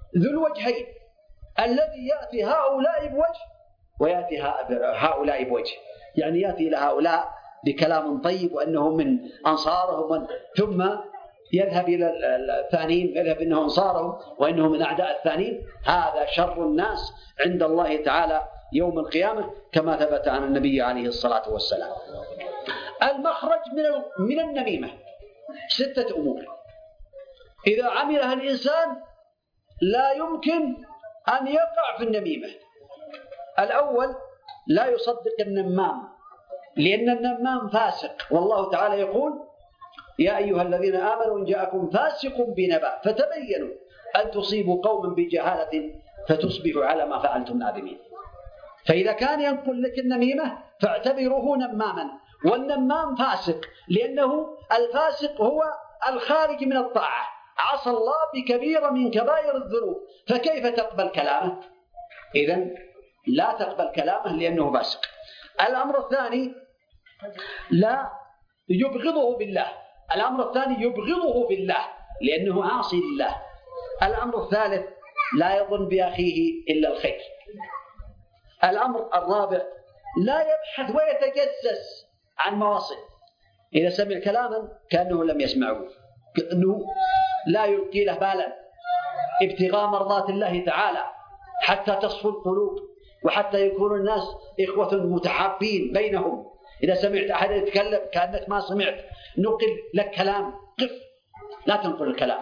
ذو الوجهين الذي يأتي هؤلاء بوجه ويأتي هؤلاء بوجه، يعني يأتي إلى هؤلاء بكلام طيب وأنه من أنصارهم، ثم يذهب إلى الثانيين يذهب إنه أنصارهم وإنه من أعداء الثانيين. هذا شر الناس عند الله تعالى يوم القيامة كما ثبت عن النبي عليه الصلاة والسلام. المخرج من من النميمة ستة أمور إذا عملها الإنسان لا يمكن أن يقع في النميمة. الأول لا يصدق النمام، لأن النمام فاسق، والله تعالى يقول يا أيها الذين آمنوا إن جاءكم فاسق بنبأ فتبينوا أن تصيبوا قوما بجهالة فتصبحوا على ما فعلتم نادمين. فإذا كان ينقل لك النميمة فاعتبره نماما، والنمام فاسق، لأنه الفاسق هو الخارج من الطاعة، عصى الله بكبيرة من كبائر الذنوب، فكيف تقبل كلامه؟ إذن لا تقبل كلامه لأنه فاسق. الأمر الثاني لا يبغضه بالله، الأمر الثاني يبغضه بالله لأنه عاصي لله. الأمر الثالث لا يظن بأخيه إلا الخير. الأمر الرابع لا يبحث ويتجسس عن مواصل، إذا سمع كلاما كأنه لم يسمعه، كأنه لا يلقي له بالا، ابتغاء مرضات الله تعالى حتى تصفو القلوب وحتى يكون الناس إخوة متحابين بينهم. إذا سمعت أحد يتكلم كأنك ما سمعت، نقل لك كلام، قف، لا تنقل الكلام،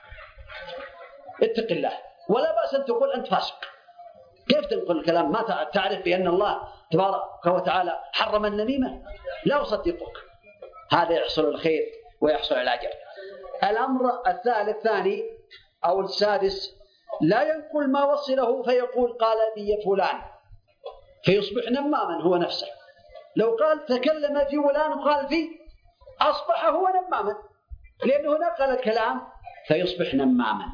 اتق الله. ولا بأس أن تقول أنت فاسق، كيف تنقل الكلام؟ ما تعرف بأن الله تبارك وتعالى حرم النميمة؟ لا أصدقك. هذا يحصل الخير ويحصل الأجر. الأمر الثالث ثاني أو السادس لا ينقل ما وصله فيقول قال لي فلان فيصبح نماما هو نفسه. لو قال تكلم في فلان وقال فيه أصبح هو نماما، لأنه نقل الكلام فيصبح نماما.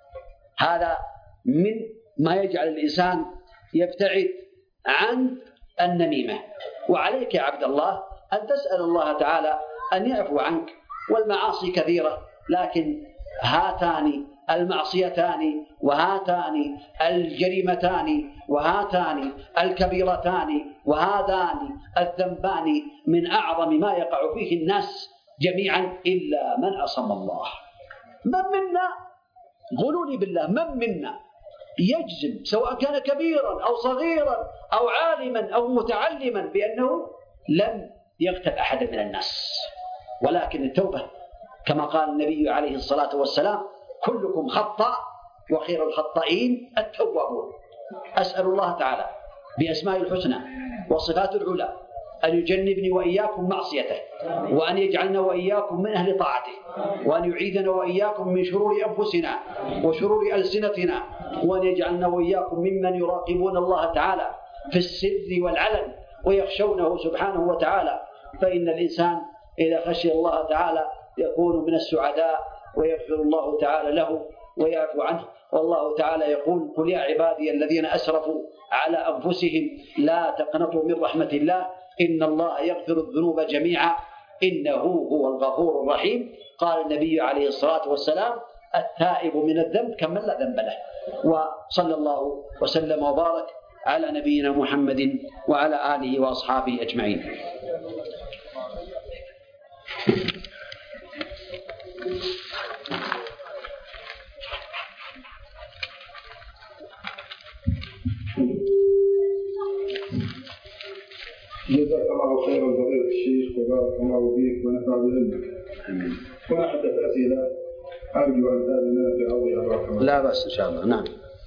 هذا من ما يجعل الإنسان يبتعد عن النميمة. وعليك يا عبد الله أن تسأل الله تعالى أن يعفو عنك. والمعاصي كثيرة، لكن هاتان المعصيتان وهاتان الجريمتان وهاتان الكبيرتان وهذان الذنبان من أعظم ما يقع فيه الناس جميعا إلا من عصم الله. من منا، قولوا بالله، من منا يجزم سواء كان كبيرا أو صغيرا أو عالما أو متعلما بأنه لم يغتب أحد من الناس؟ ولكن التوبة كما قال النبي عليه الصلاة والسلام كلكم خطاء وخير الخطائين التوابون. أسأل الله تعالى بأسماء الحسنى وصفات العلى أن يجنبني وإياكم معصيته، وأن يجعلنا وإياكم من أهل طاعته، وأن يعيدنا وإياكم من شرور أنفسنا وشرور ألسنتنا، وأن يجعلنا وإياكم ممن يراقبون الله تعالى في السر والعلن ويخشونه سبحانه وتعالى. فإن الإنسان إذا خشي الله تعالى يكون من السعداء ويغفر الله تعالى له ويعفو عنه. والله تعالى يقول قل يا عبادي الذين أسرفوا على أنفسهم لا تقنطوا من رحمة الله إن الله يغفر الذنوب جميعا إنه هو الغفور الرحيم. قال النبي عليه الصلاة والسلام التائب من الذنب كمن لا ذنب له. وصلى الله وسلم وبارك على نبينا محمد وعلى آله وأصحابه أجمعين. جزاك الله خيرا فضيلة الشيخ وبارك الله فيك ونفع بعلمك. هنا عدة أسئلة أرجو أن تأذن في عرضها. لا بأس إن شاء الله. نعم.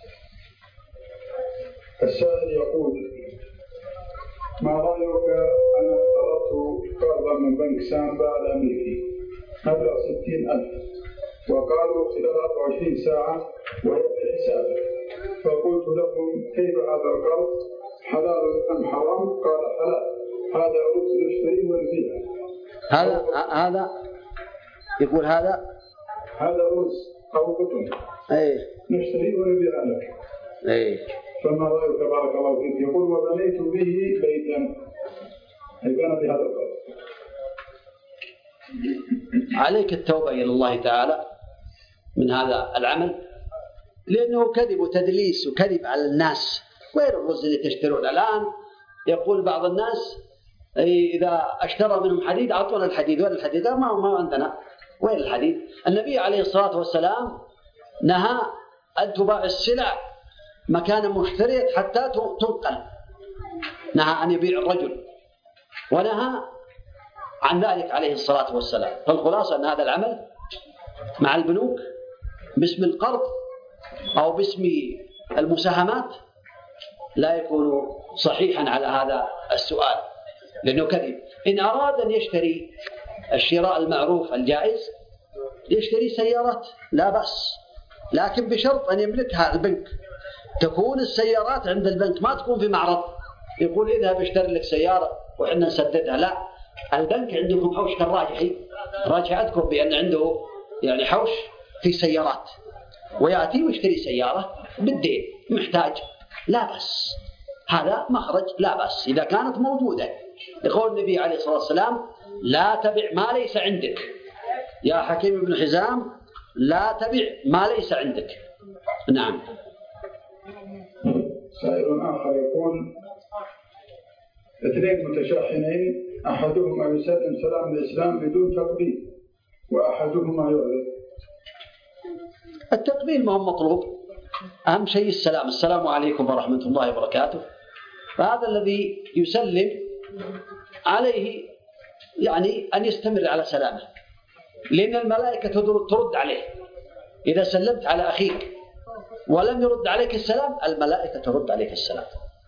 السائل يقول ما رأيك أنا اقترضت قرضا من بنك سامبا الأمريكي مبلغ ستين ألف وقالوا خلال أربع وعشرين ساعة وهي في حسابك، فقلت لهم كيف هذا القرض حلال أم حرام؟ قال حلال، هذا أرز نشتري ونبيع. هذا هذا يقول هذا هذا أرز أو قطن أي نشتري ونبيع لك. أي فما رأيك بارك الله فيك؟ يقول وبنيت به بيتا، أي كان بهذا القرض. عليك التوبة إلى الله تعالى من هذا العمل، لأنه كذب وتدليس وكذب على الناس، وين الرز اللي تشترون الآن؟ يقول بعض الناس إذا اشترى منهم حديد أعطونا الحديد، وين الحديد؟ ما ما عندنا، وين الحديد؟ النبي عليه الصلاة والسلام نهى أن تباع السلع مكان مشترية حتى تنقل، نهى أن يبيع الرجل، ونهى عن ذلك عليه الصلاة والسلام. فالخلاصة أن هذا العمل مع البنوك باسم القرض أو باسم المساهمات لا يكون صحيحا على هذا السؤال، لأنه كذب. إن أراد أن يشتري الشراء المعروف الجائز يشتري سيارات لا بأس، لكن بشرط أن يملكها البنك، تكون السيارات عند البنك، ما تكون في معرض يقول اذهب اشتري لك سيارة وحنا نسددها. لا، البنك عندكم حوش كالراجحي، راجح أذكر بأن عنده يعني حوش في سيارات، ويأتي ويشتري سيارة بالدين محتاج، لا بأس، هذا مخرج لا بأس إذا كانت موجودة. يقول النبي عليه الصلاة والسلام لا تبع ما ليس عندك، يا حكيم بن حزام لا تبع ما ليس عندك. نعم. سائل آخر يقول اثنين متشاحنين أحدهما يسلم سلام الإسلام بدون تقبيل وأحدهما يعرض. التقبيل ما هو مطلوب، أهم شيء السلام، السلام عليكم ورحمة الله وبركاته. فهذا الذي يسلم عليه يعني أن يستمر على سلامه، لأن الملائكة ترد عليه. إذا سلمت على أخيك ولم يرد عليك السلام الملائكة ترد عليك السلام.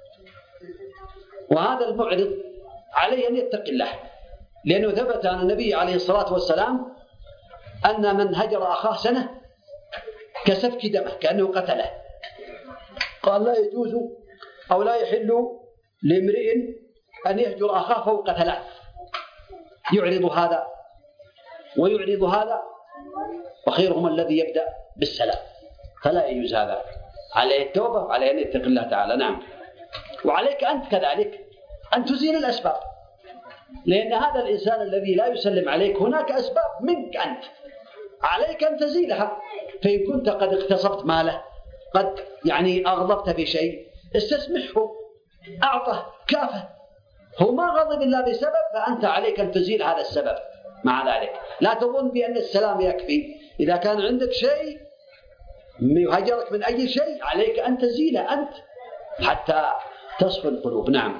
وهذا المعرض عليه أن يتقي الله، لأنه ثبت عن النبي عليه الصلاة والسلام أن من هجر أخاه سنة كسفك دمه كأنه قتله. قال لا يجوز أو لا يحل لامرئ أن يهجر أخاه فوق ثلاث، يعرض هذا ويعرض هذا، وخيرهم الذي يبدأ بالسلام، فلا يجوز هذا. عليه التوبة وعليه أن يتقي الله تعالى. نعم. وعليك أنت كذلك أن تزيل الأسباب، لأن هذا الإنسان الذي لا يسلم عليك هناك أسباب منك أنت، عليك أن تزيلها. فإن كنت قد اغتصبت ماله، قد يعني أغضبت بشيء، استسمحه، أعطه، كافه، هو ما غضب إلا بسبب، فأنت عليك أن تزيل هذا السبب. مع ذلك لا تظن بأن السلام يكفي، إذا كان عندك شيء يهجرك من أي شيء عليك أن تزيله أنت حتى تصفي القلوب. نعم.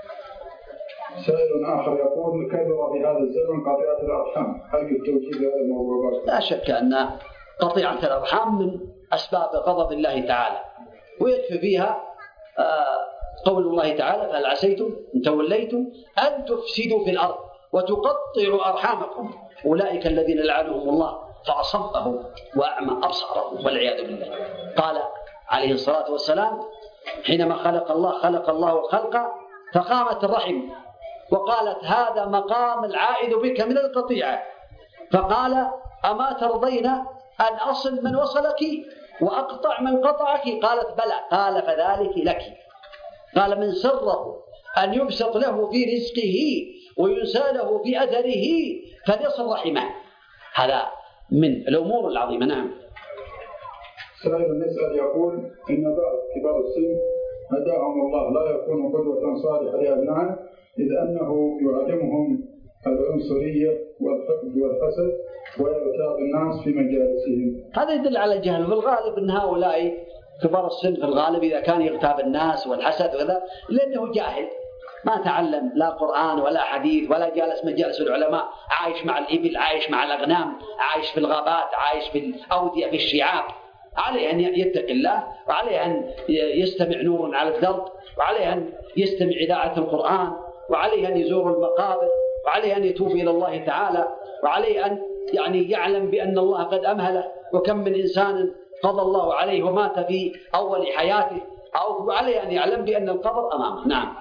سائل آخر يقول كثر في هذا الزمن قطيعة الأرحام، هل بالتوجيه هذا الموضوع؟ لا شك أن قطيعة الأرحام من أسباب غضب الله تعالى، ويكفي فيها قول الله تعالى فهل عسيتم إن توليتم أن تفسدوا في الأرض وتقطعوا أرحامكم أولئك الذين لعنهم الله فأصمهم وأعمى أبصارهم والعياذ بالله. قال عليه الصلاة والسلام حينما خلق الله خلق الله الخلق فقامت الرحم وقالت هذا مقام العائد بك من القطيعة، فقال أما ترضين أن أصل من وصلك وأقطع من قطعك؟ قالت بلى. قال فذلك لك. قال من سره أن يبسط له في رزقه وينسى له في أثره فليصل رحمه. هذا من الأمور العظيمة. نعم. سائل يسأل يقول إن بعض كبار السن هداهم الله لا يكون قدوة صالحة لأبنائه، إذ أنه يعلمهم العنصرية والحقد والحسد ويغتاب الناس في مجالسهم. هذا يدل على الجهل. في الغالب أن هؤلاء كبار السن في الغالب إذا كان يغتاب الناس والحسد وكذا لأنه جاهل، ما تعلم لا قرآن ولا حديث ولا جالس مجالس العلماء، عايش مع الإبل، عايش مع الأغنام، عايش في الغابات، عايش في الأودية في الشعاب. عليه أن يتقي الله، وعليه أن يستمع نور على الدرب، وعليه أن يستمع إذاعة القرآن، وعليه أن يزور المقابر، وعليه أن يتوب إلى الله تعالى، وعليه أن يعني يعلم بأن الله قد أمهله، وكم من إنسان قضى الله عليه ومات في أول حياته، أو عليه أن يعلم بأن القبر أمامه. نعم.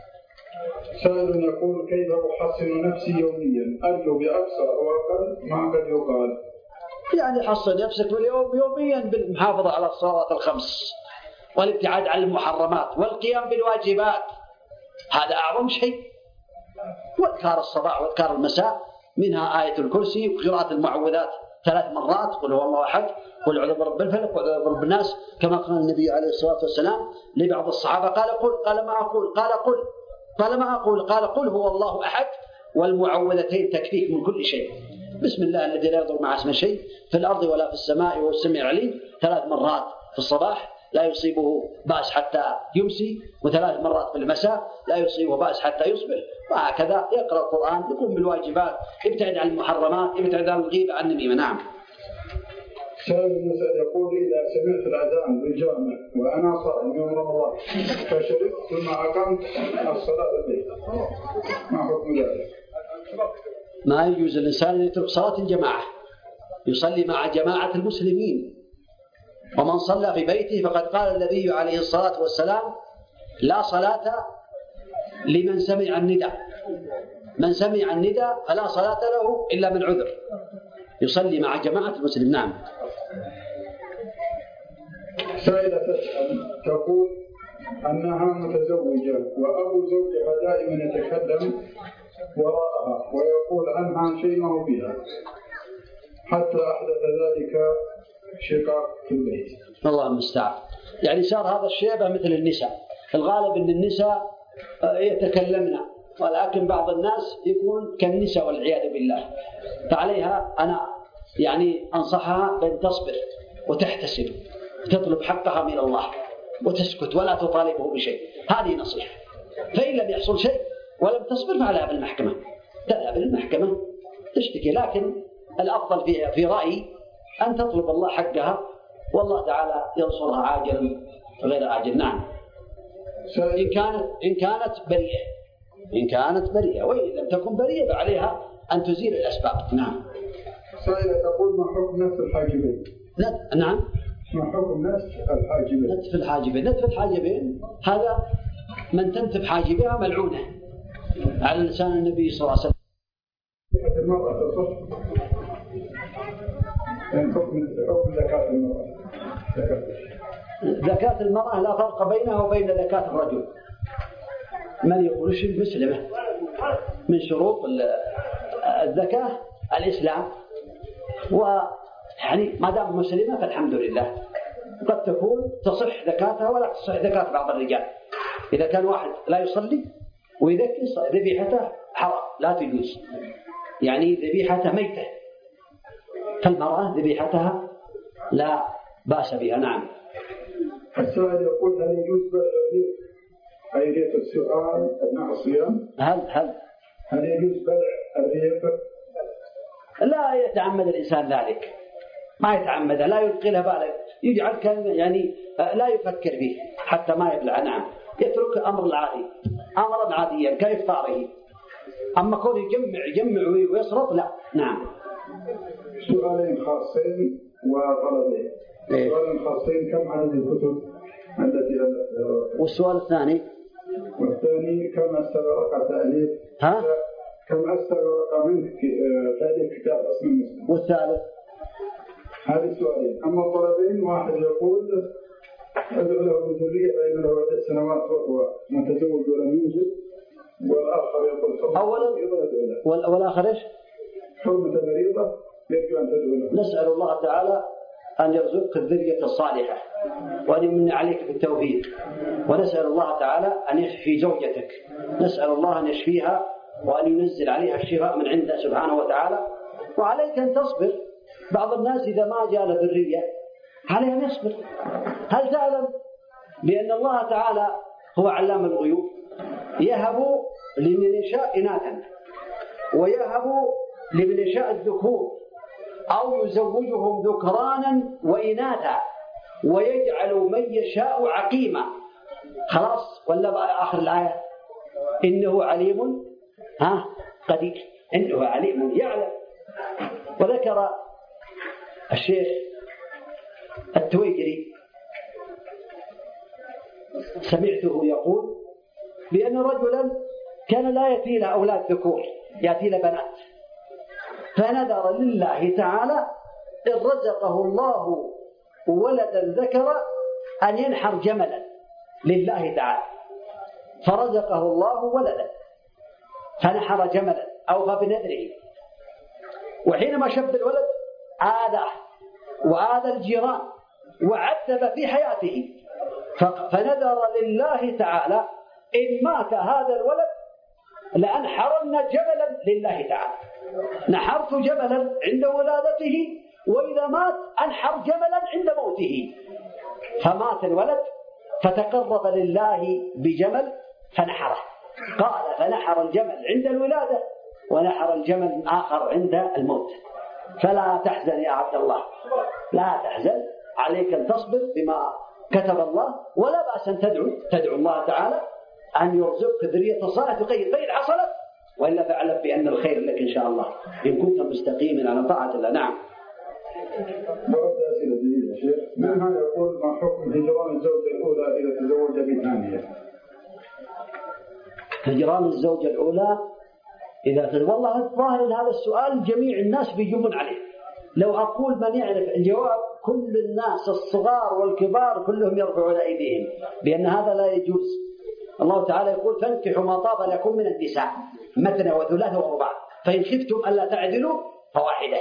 سائل يقول كيف أحصن نفسي يوميا أرجو بأكثر أو أقل ما قد يقال؟ يعني حصن نفسك باليوم يوميا بالمحافظة على الصلوات الخمس والابتعاد عن المحرمات والقيام بالواجبات، هذا أعظم شيء. واذكار الصباح واذكار المساء منها آية الكرسي وقراءة المعوذات ثلاث مرات، قل هو الله أحد، قل أعوذ برب الفلق، قل أعوذ برب الناس، كما قال النبي عليه الصلاة والسلام لبعض الصحابة قال قل، قال ما أقول، قال قل، قال ما أقول، قال قل هو الله أحد والمعوذتين تكفيك من كل شيء. بسم الله الذي لا يضر مع اسمه شيء في الأرض ولا في السماء وهو السميع العليم ثلاث مرات في الصباح لا يصيبه بأس حتى يمسي، وثلاث مرات في المساء لا يصيبه بأس حتى يصبح، وهكذا يقرأ القرآن، يقوم بالواجبات، يبتعد عن المحرمات، يبتعد عن الغيبة، عن النميمة. نعم. سائل المسألة يقول إذا سمعت الأذان بالجامع وأنا صائم يوم رمضان فشربت ثم أقمت الصلاة الليل، ما حكم ذلك؟ ما يجوز الإنسان أن يترك صلاة الجماعة، يصلي مع جماعة المسلمين. ومن صلى في بيته فقد قال النبي عليه الصلاة والسلام لا صلاة لمن سمع النداء، من سمع النداء فلا صلاة له إلا من عذر، يصلي مع جماعة المسلمين. نعم. سائلة تسأل تقول أنها متزوجة وأبو زوجها دائما يتكلم وراءها ويقول عنها شيء ما هو فيها حتى أحدث ذلك شقاق في البيت. الله المستعان. يعني صار هذا الشيبة مثل النساء، الغالب أن النساء يتكلمن، ولكن بعض الناس يكون كالنساء والعياذ بالله. فعليها أنا يعني أنصحها بأن تصبر وتحتسب وتطلب حقها من الله وتسكت ولا تطالبه بشيء، هذه نصيحة. فإن لم يحصل شيء ولم تصبر فعليها بالمحكمة، تذهب للمحكمة تشتكي، لكن الأفضل في في رأيي أن تطلب الله حقها، والله تعالى ينصرها عاجلا غير آجل. نعم. إن كانت إن كانت بريئة، إن كانت بريئة، وإن لم تكن بريئة فعليها أن تزيل الأسباب. نعم. سائلة تقول ما حكم نتف الحاجبين؟ نت... نعم. ما حكم نتف الحاجبين؟ نتف الحاجبين، نتف الحاجبين هذا من تنتف حاجبها ملعونة على لسان النبي صلى الله عليه وسلم. المرأة تصح؟ حكم حكم زكاة المرأة. زكاة المرأة لا فرق بينها وبين زكاة الرجل. من يخرج المسلمة من شروط الزكاة الإسلام، ويعني ما دام مسلمة فالحمد لله. قد تكون تصح زكاتها ولا تصح زكاة بعض الرجال، إذا كان واحد لا يصلي ويذكي ذبيحته حرام لا تجوز، يعني ذبيحته ميتة، فالمرأة ذبيحتها لا بأس بها. نعم. السؤال يقول هل يجوز بيع الريق؟ أي السؤال أثناء الصيام؟ هل هل هل يجوز بيع الريق؟ لا يتعمد الإنسان ذلك، ما يتعمد، لا يلقي له باله، يجعل كلمة يعني لا يفكر به حتى ما يبلع. نعم. يترك أمر العادي، أمرا عاديا كإفطاره، أما كون يجمع يجمع ويصرف لا. نعم. سؤالين خاصين وطلبين. إيه؟ سؤالين خاصين، كم عدد الكتب التي ألفتها؟ والسؤال الثاني؟ والثاني كم استغرق تأليف؟ ها؟ كم استغرق منك تأليف كتاب اسم المسلم؟ والثالث؟ هذه السؤالين. أما الطلبين، واحد يقول أدعو له بذرية بين له عدة سنوات وهو متزوج ولم ينجب، والآخر يقول أولا والآخر إيش؟ حرمة مريضة يجب أن تدعو له. نسأل الله تعالى أن يرزقك الذرية الصالحة وأن يمن عليك بالتوفيق، ونسأل الله تعالى أن يشفي زوجتك، نسأل الله أن يشفيها وأن ينزل عليها الشفاء من عنده سبحانه وتعالى، وعليك أن تصبر. بعض الناس إذا ما جاء له ذرية عليه أن يصبر. هل تعلم بأن الله تعالى هو علام الغيوب، يهب لمن يشاء إناثا ويهب لمن يشاء الذكور، أو يزوجهم ذكرانا وإناثا ويجعل من يشاء عقيما. خلاص ولا آخر الآية؟ إنه عليم ها قدير، إنه عليم يعلم. وذكر الشيخ التويجري سمعته يقول بأن رجلا كان لا يأتي له أولاد ذكور، يأتي له بنات، فنذر لله تعالى إن رزقه الله ولدا ذكر أن ينحر جملا لله تعالى، فرزقه الله ولدا فنحر جملا أوفى بنذره، وحينما شب الولد آذاه وآذى الجيران وعذب في حياته، فنذر لله تعالى إن مات هذا الولد لأنحرن جبلا لله تعالى، نحرت جبلا عند ولادته، وإذا مات أنحر جبلا عند موته. فمات الولد فتقرب لله بجمل فنحره، قال فنحر الجمل عند الولادة ونحر الجمل آخر عند الموت. فلا تحزن يا عبد الله، لا تحزن، عليك أن تصبر بما كتب الله، ولا بأس أن تدعو تدعو الله تعالى أن يرزقك ذرية صالحة تقيد، فإن حصلت وإلا فاعلم بأن الخير لك إن شاء الله إن كنت مستقيما على طاعة الله. نعم. بعض أسئلة جديدة شيخ، من هذا يقول ما حكم هجران الزوجة الأولى إذا تزوج بالثانية؟ هجران الزوجة الأولى إذا تزوج، والله الظاهر هذا السؤال جميع الناس بيجيبون عليه. لو أقول من يعرف الجواب، كل الناس الصغار والكبار كلهم يرفعون أيديهم بأن هذا لا يجوز. الله تعالى يقول فانكحوا ما طاب لكم من النساء مثنى وثلاث ورباع فإن خفتم ألا تعدلوا فواحدة.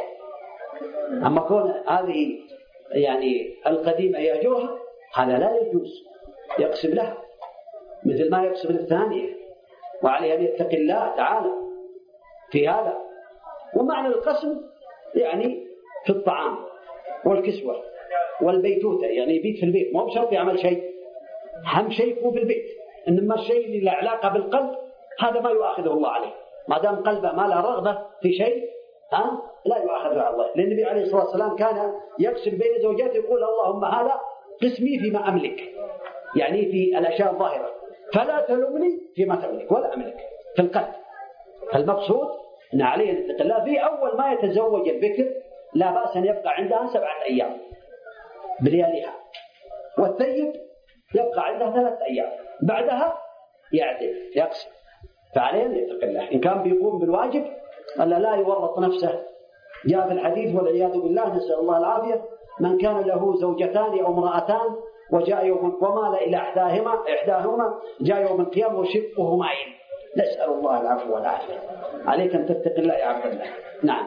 أما كون هذه يعني القديمة يهجرها هذا لا يجوز، يقسم لها مثل ما يقسم للثانية، وعليه أن يتقي الله تعالى في هذا. ومعنى القسم يعني في الطعام والكسوة والبيتوتة، يعني يبيت في البيت، مو بشرط يعمل شيء، أهم شيء هو في البيت، إنما الشيء اللي له علاقة بالقلب هذا ما يؤاخذه الله عليه، ما دام قلبه ما له رغبة في شيء ها لا يؤاخذه على الله. لأن النبي عليه الصلاة والسلام كان يقسم بين زوجاته يقول اللهم هذا قسمي فيما أملك، يعني في الأشياء الظاهرة، فلا تلومني فيما تملك ولا أملك في القلب. فالمقصود أن عليه أن يتقي الله. في أول ما يتزوج البكر لا بأس أن يبقى عندها سبعة أيام بلياليها، والثيب يبقى عندها ثلاثة أيام، بعدها يعدل يقسم. فعليه أن يتقي الله إن كان بيقوم بالواجب ألا لا يورط نفسه. جاء في الحديث والعياذ بالله نسأل الله العافية من كان له زوجتان أو امرأتان وجاء يوم ومال إلى إحداهما إحداهما جاء يوم القيامة وشقه مائل، نسأل الله العفو والعافية. عليك أن تتقي الله يا عبد الله. نعم.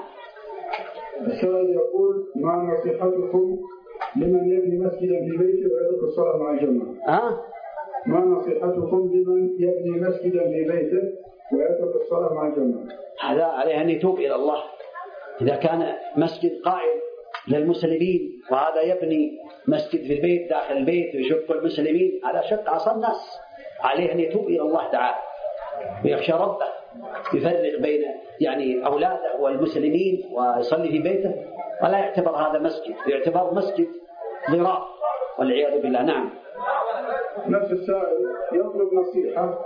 السؤال يقول ما نصيحتكم لمن يبني مسجدا في بيته ويترك الصلاة مع الجماعة؟ أه؟ ما نصيحتكم لمن يبني مسجدا في بيته ويترك الصلاة مع الجماعة؟ هذا عليه أن يتوب إلى الله. إذا كان مسجد قائم للمسلمين وهذا يبني مسجد في البيت داخل البيت ويشق المسلمين، هذا شق عصا الناس. عليه أن يتوب إلى الله تعالى ويخشى ربه، يفرق بين يعني أولاده والمسلمين ويصلي في بيته، ولا يعتبر هذا مسجد، يعتبر مسجد ضرار والعياذ بالله. نعم. نفس السائل يطلب نصيحة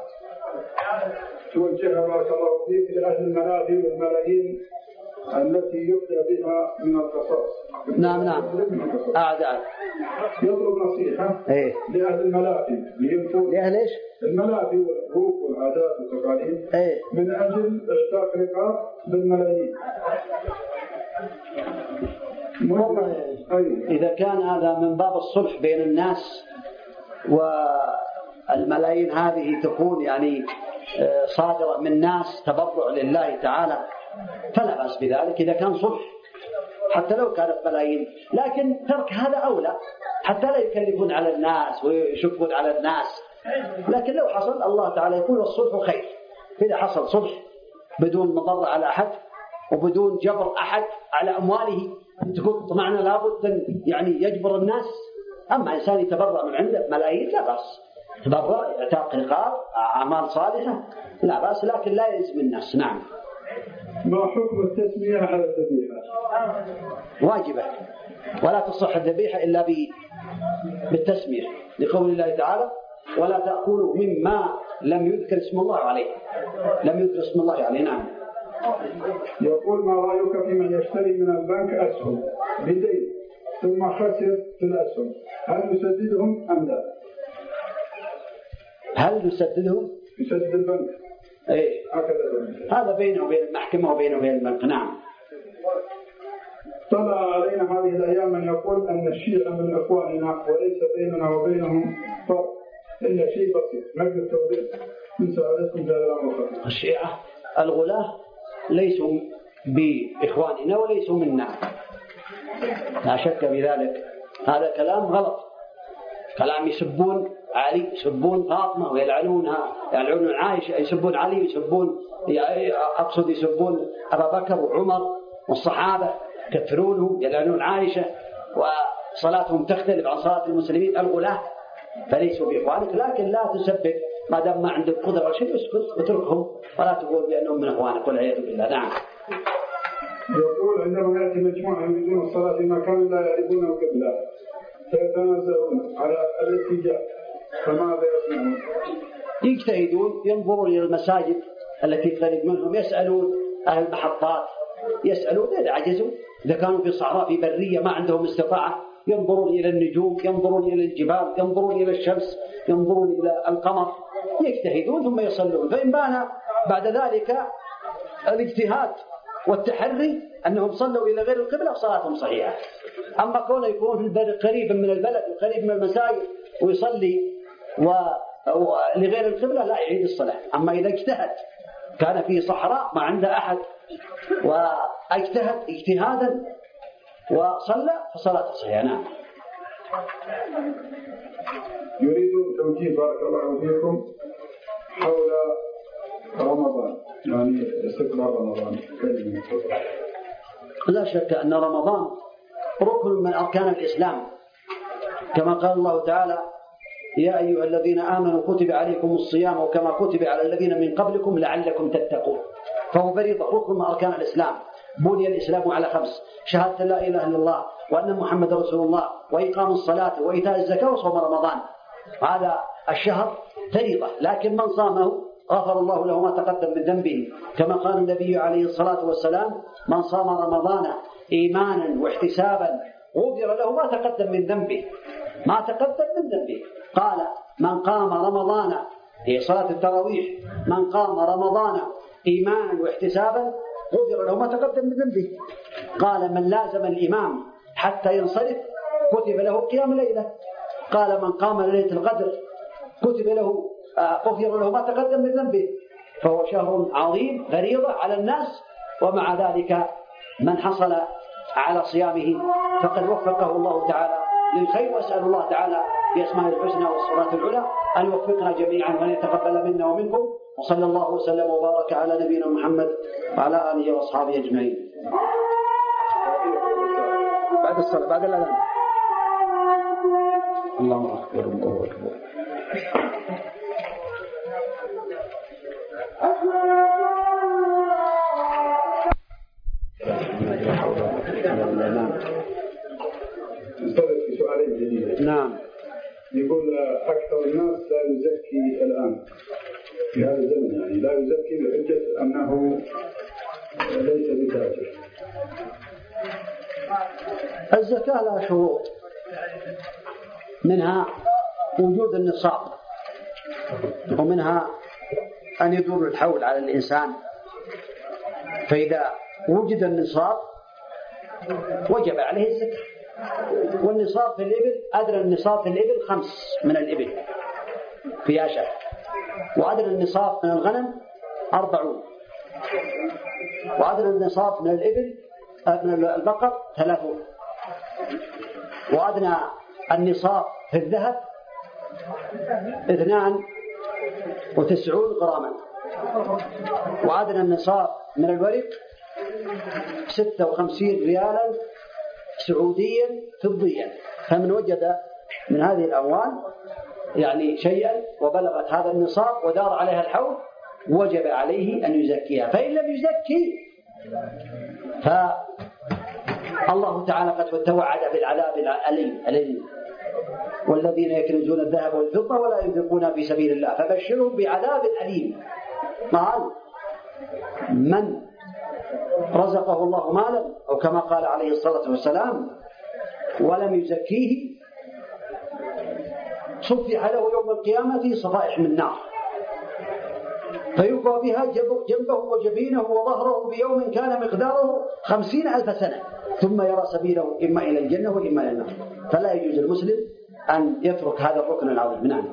توجهها بارك الله فيك لأهل الملاهي والملايين التي يبدأ بها من القصاص. نعم نعم أعداء. يطلب نصيحة إيه؟ لأهل الملاهي لأهل إيش؟ الملاهي والحقوق والعادات والتقاليد إيه؟ من أجل إعتاق رقاب بالملايين. والله إذا كان هذا من باب الصلح بين الناس والملايين هذه تكون يعني صادرة من ناس تبرع لله تعالى فلا بأس بذلك إذا كان صلح، حتى لو كانت ملايين، لكن ترك هذا أولى حتى لا يكلفون على الناس ويشكون على الناس. لكن لو حصل الله تعالى يقول الصلح خير، إذا حصل صلح بدون مضر على أحد وبدون جبر أحد على أمواله تكون طمعنا لابد أن يعني يجبر الناس. أما إنسان يتبرع من عنده ملايين لا بأس، تبرع اعتاق رقاب أعمال صالحة لا بأس، لكن لا يلزم الناس. نعم. ما حكم التسمية على الذبيحة؟ واجبة، ولا تصح الذبيحة إلا بالتسمية، لقول الله تعالى ولا تأكلوا مما لم يذكر اسم الله عليه، لم يذكر اسم الله عليه. نعم. يقول ما رأيك في من يشتري من البنك أسهم بدين ثم خسر في الأسهم، هل يسددهم أم لا؟ هل يسددهم؟ يسدد البنك. إيه. هذا بينه وبين المحكمة وبينه وبين البنك. نعم. طلع علينا هذه الأيام من يقول أن الشيعة من إخواننا وليس بيننا وبينهم فرق إلا شيء بسيط، نجد التوضيح من سعادتكم جل وعلا. الشيعة الغلاة ليسوا بإخواننا وليسوا منا، لا شك في ذلك. هذا كلام غلط، كلام يسبون علي، يسبون فاطمة ويلعنونها، يلعنون عائشة، يسبون علي، يسبون أقصد يسبون أبا بكر وعمر والصحابة، يكفرونهم، يلعنون عائشة، وصلاتهم تختلف عن صلاة المسلمين الغلاة، فليسوا بإخوانك. لكن لا تسبب ما دام ما عندك قدرة شيء، اسكت واتركهم ولا تقول بأنهم من إخوانك والعياذ بالله. نعم. يقول عندما يأتي مجموعة يريدون الصلاة في مكان لا يعرفونه قبله فيتنازعون على الاتجاه، فماذا يصنعون؟ يجتهدون، ينظرون إلى المساجد التي تقرب منهم، يسألون أهل المحطات، يسألون إذا عجزوا، إذا كانوا في صحراء في برية ما عندهم استطاعة، ينظرون إلى النجوم، ينظرون إلى الجبال، ينظرون إلى الشمس، ينظرون إلى القمر، يجتهدون ثم يصلون. فإن بان بعد ذلك الاجتهاد والتحري أنهم صلوا إلى غير القبلة صلاتهم صحيحة. أما كونه يكون قريب من البلد وقريب من المساجد ويصلي و... ولغير القبلة لا يعيد الصلاة. أما إذا اجتهد كان في صحراء ما عنده أحد واجتهد اجتهادا وصلى فصلاته صحيحة. نعم. يريد توجيه بارك الله فيكم حول رمضان، يعني استقبال رمضان. لا شك أن رمضان ركن من أركان الإسلام، كما قال الله تعالى: يا أيها الذين آمنوا كتب عليكم الصيام وكما كتب على الذين من قبلكم لعلكم تتقون. فهو فريضة، ركن من أركان الإسلام. بني الإسلام على خمس: شهادة لا إله إلا الله وأن محمد رسول الله وإقام الصلاة وإيتاء الزكاة وصوم رمضان. هذا الشهر فريضة، لكن من صامه غفر الله له ما تقدم من ذنبه، كما قال النبي عليه الصلاة والسلام: من صام رمضان إيمانا واحتسابا غفر له ما تقدم من ذنبه، ما تقدم من ذنبه. قال: من قام رمضان، هي صلاة التراويح، من قام رمضان إيمانا واحتسابا غفر له ما تقدم من ذنبه. قال: من لازم الإمام حتى ينصرف كتب له قيام ليلة. قال: من قام ليلة القدر كتب له غفر له ما تقدم من ذنبه. فهو شهر عظيم فريضة على الناس، ومع ذلك من حصل على صيامه فقد وفقه الله تعالى للخير. وأسأل الله تعالى بأسماء الحسنى والصفات العلى أن يوفقنا جميعا وأن يتقبل منا ومنكم، وصلى الله وسلم وبارك على نبينا محمد وعلى آله وأصحابه أجمعين. بعد الصلاة بعد الأذان. الله أكبر الله أكبر. نستطرد في سؤالين جديدة. نعم. يقول أكثر الناس لا يزكي الآن في هذا الزمن، يعني لا يزكي بحجة أنه ليس بتاجر. الزكاة لها شروط، منها وجود النصاب، ومنها أن يدور الحول على الإنسان. فإذا وجد النصاب وجب عليه الزكاة. والنصاب في الإبل، أدنى النصاب في الإبل خمس من الإبل في أشهر، وأدنى النصاب من الغنم أربعون، وأدنى النصاب من الإبل من البقر ثلاثون، وأدنى النصاب في الذهب اثنان وتسعون غراما، وأدنى النصاب من الورق ستة وخمسين ريالا سعوديا فضيا. فمن وجد من هذه الأموال يعني شيئا وبلغت هذا النصاب ودار عليها الحول وجب عليه أن يزكيها. فإن لم يزكي فالله تعالى قد توعد بالعذاب الأليم: والذين يكنزون الذهب والفضة ولا ينفقون في سبيل الله فبشرهم بعذاب أليم. قال: من رزقه الله مالا، أو كما قال عليه الصلاة والسلام: ولم يزكيه صفح له يوم القيامة صفائح من نار، فيقوى بها جنبه وجبينه وظهره بيوم كان مقداره خمسين ألف سنة، ثم يرى سبيله إما إلى الجنة وإما إلى النار. فلا يجوز المسلم أن يترك هذا الركن العظيم. نعم.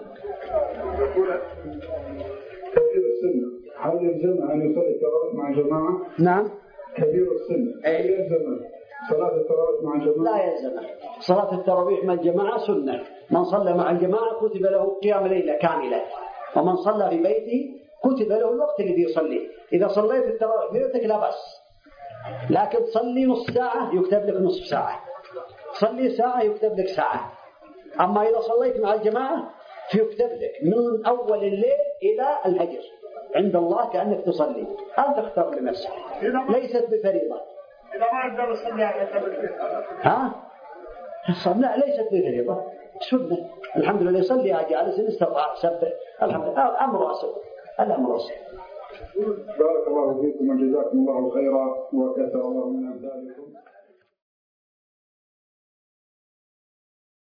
كبير السن هل يلزم أن يصلي التراويح مع جماعة؟ نعم. كبير السن هل يلزم صلاة التراويح مع الجماعة لا يلزمه. صلاة التراويح مع الجماعة سنة، من صلى مع الجماعة كتب له قيام ليلة كاملة، ومن صلى في بيته كتب له الوقت الذي يصلي. إذا صليت التراويح في بيتك لا بأس، لكن تصلي نصف ساعة يكتب لك نصف ساعة، صلي ساعة يكتب لك ساعة. أما إذا صليت مع الجماعة فيكتب لك من أول الليل إلى الفجر عند الله كأنك تصلي. أنت تختار لنفسك، ليست بفريضة. إذا ما أقدر أصلي على كتاب ها؟ لا ليست بفريضة، سنة. الحمد لله يصلي جالس إن استطاع سبح الحمد لله، أمر واسع، الأمر واسع. بارك الله فيكم وجزاكم الله خيرا وكثر الله من أمثالكم.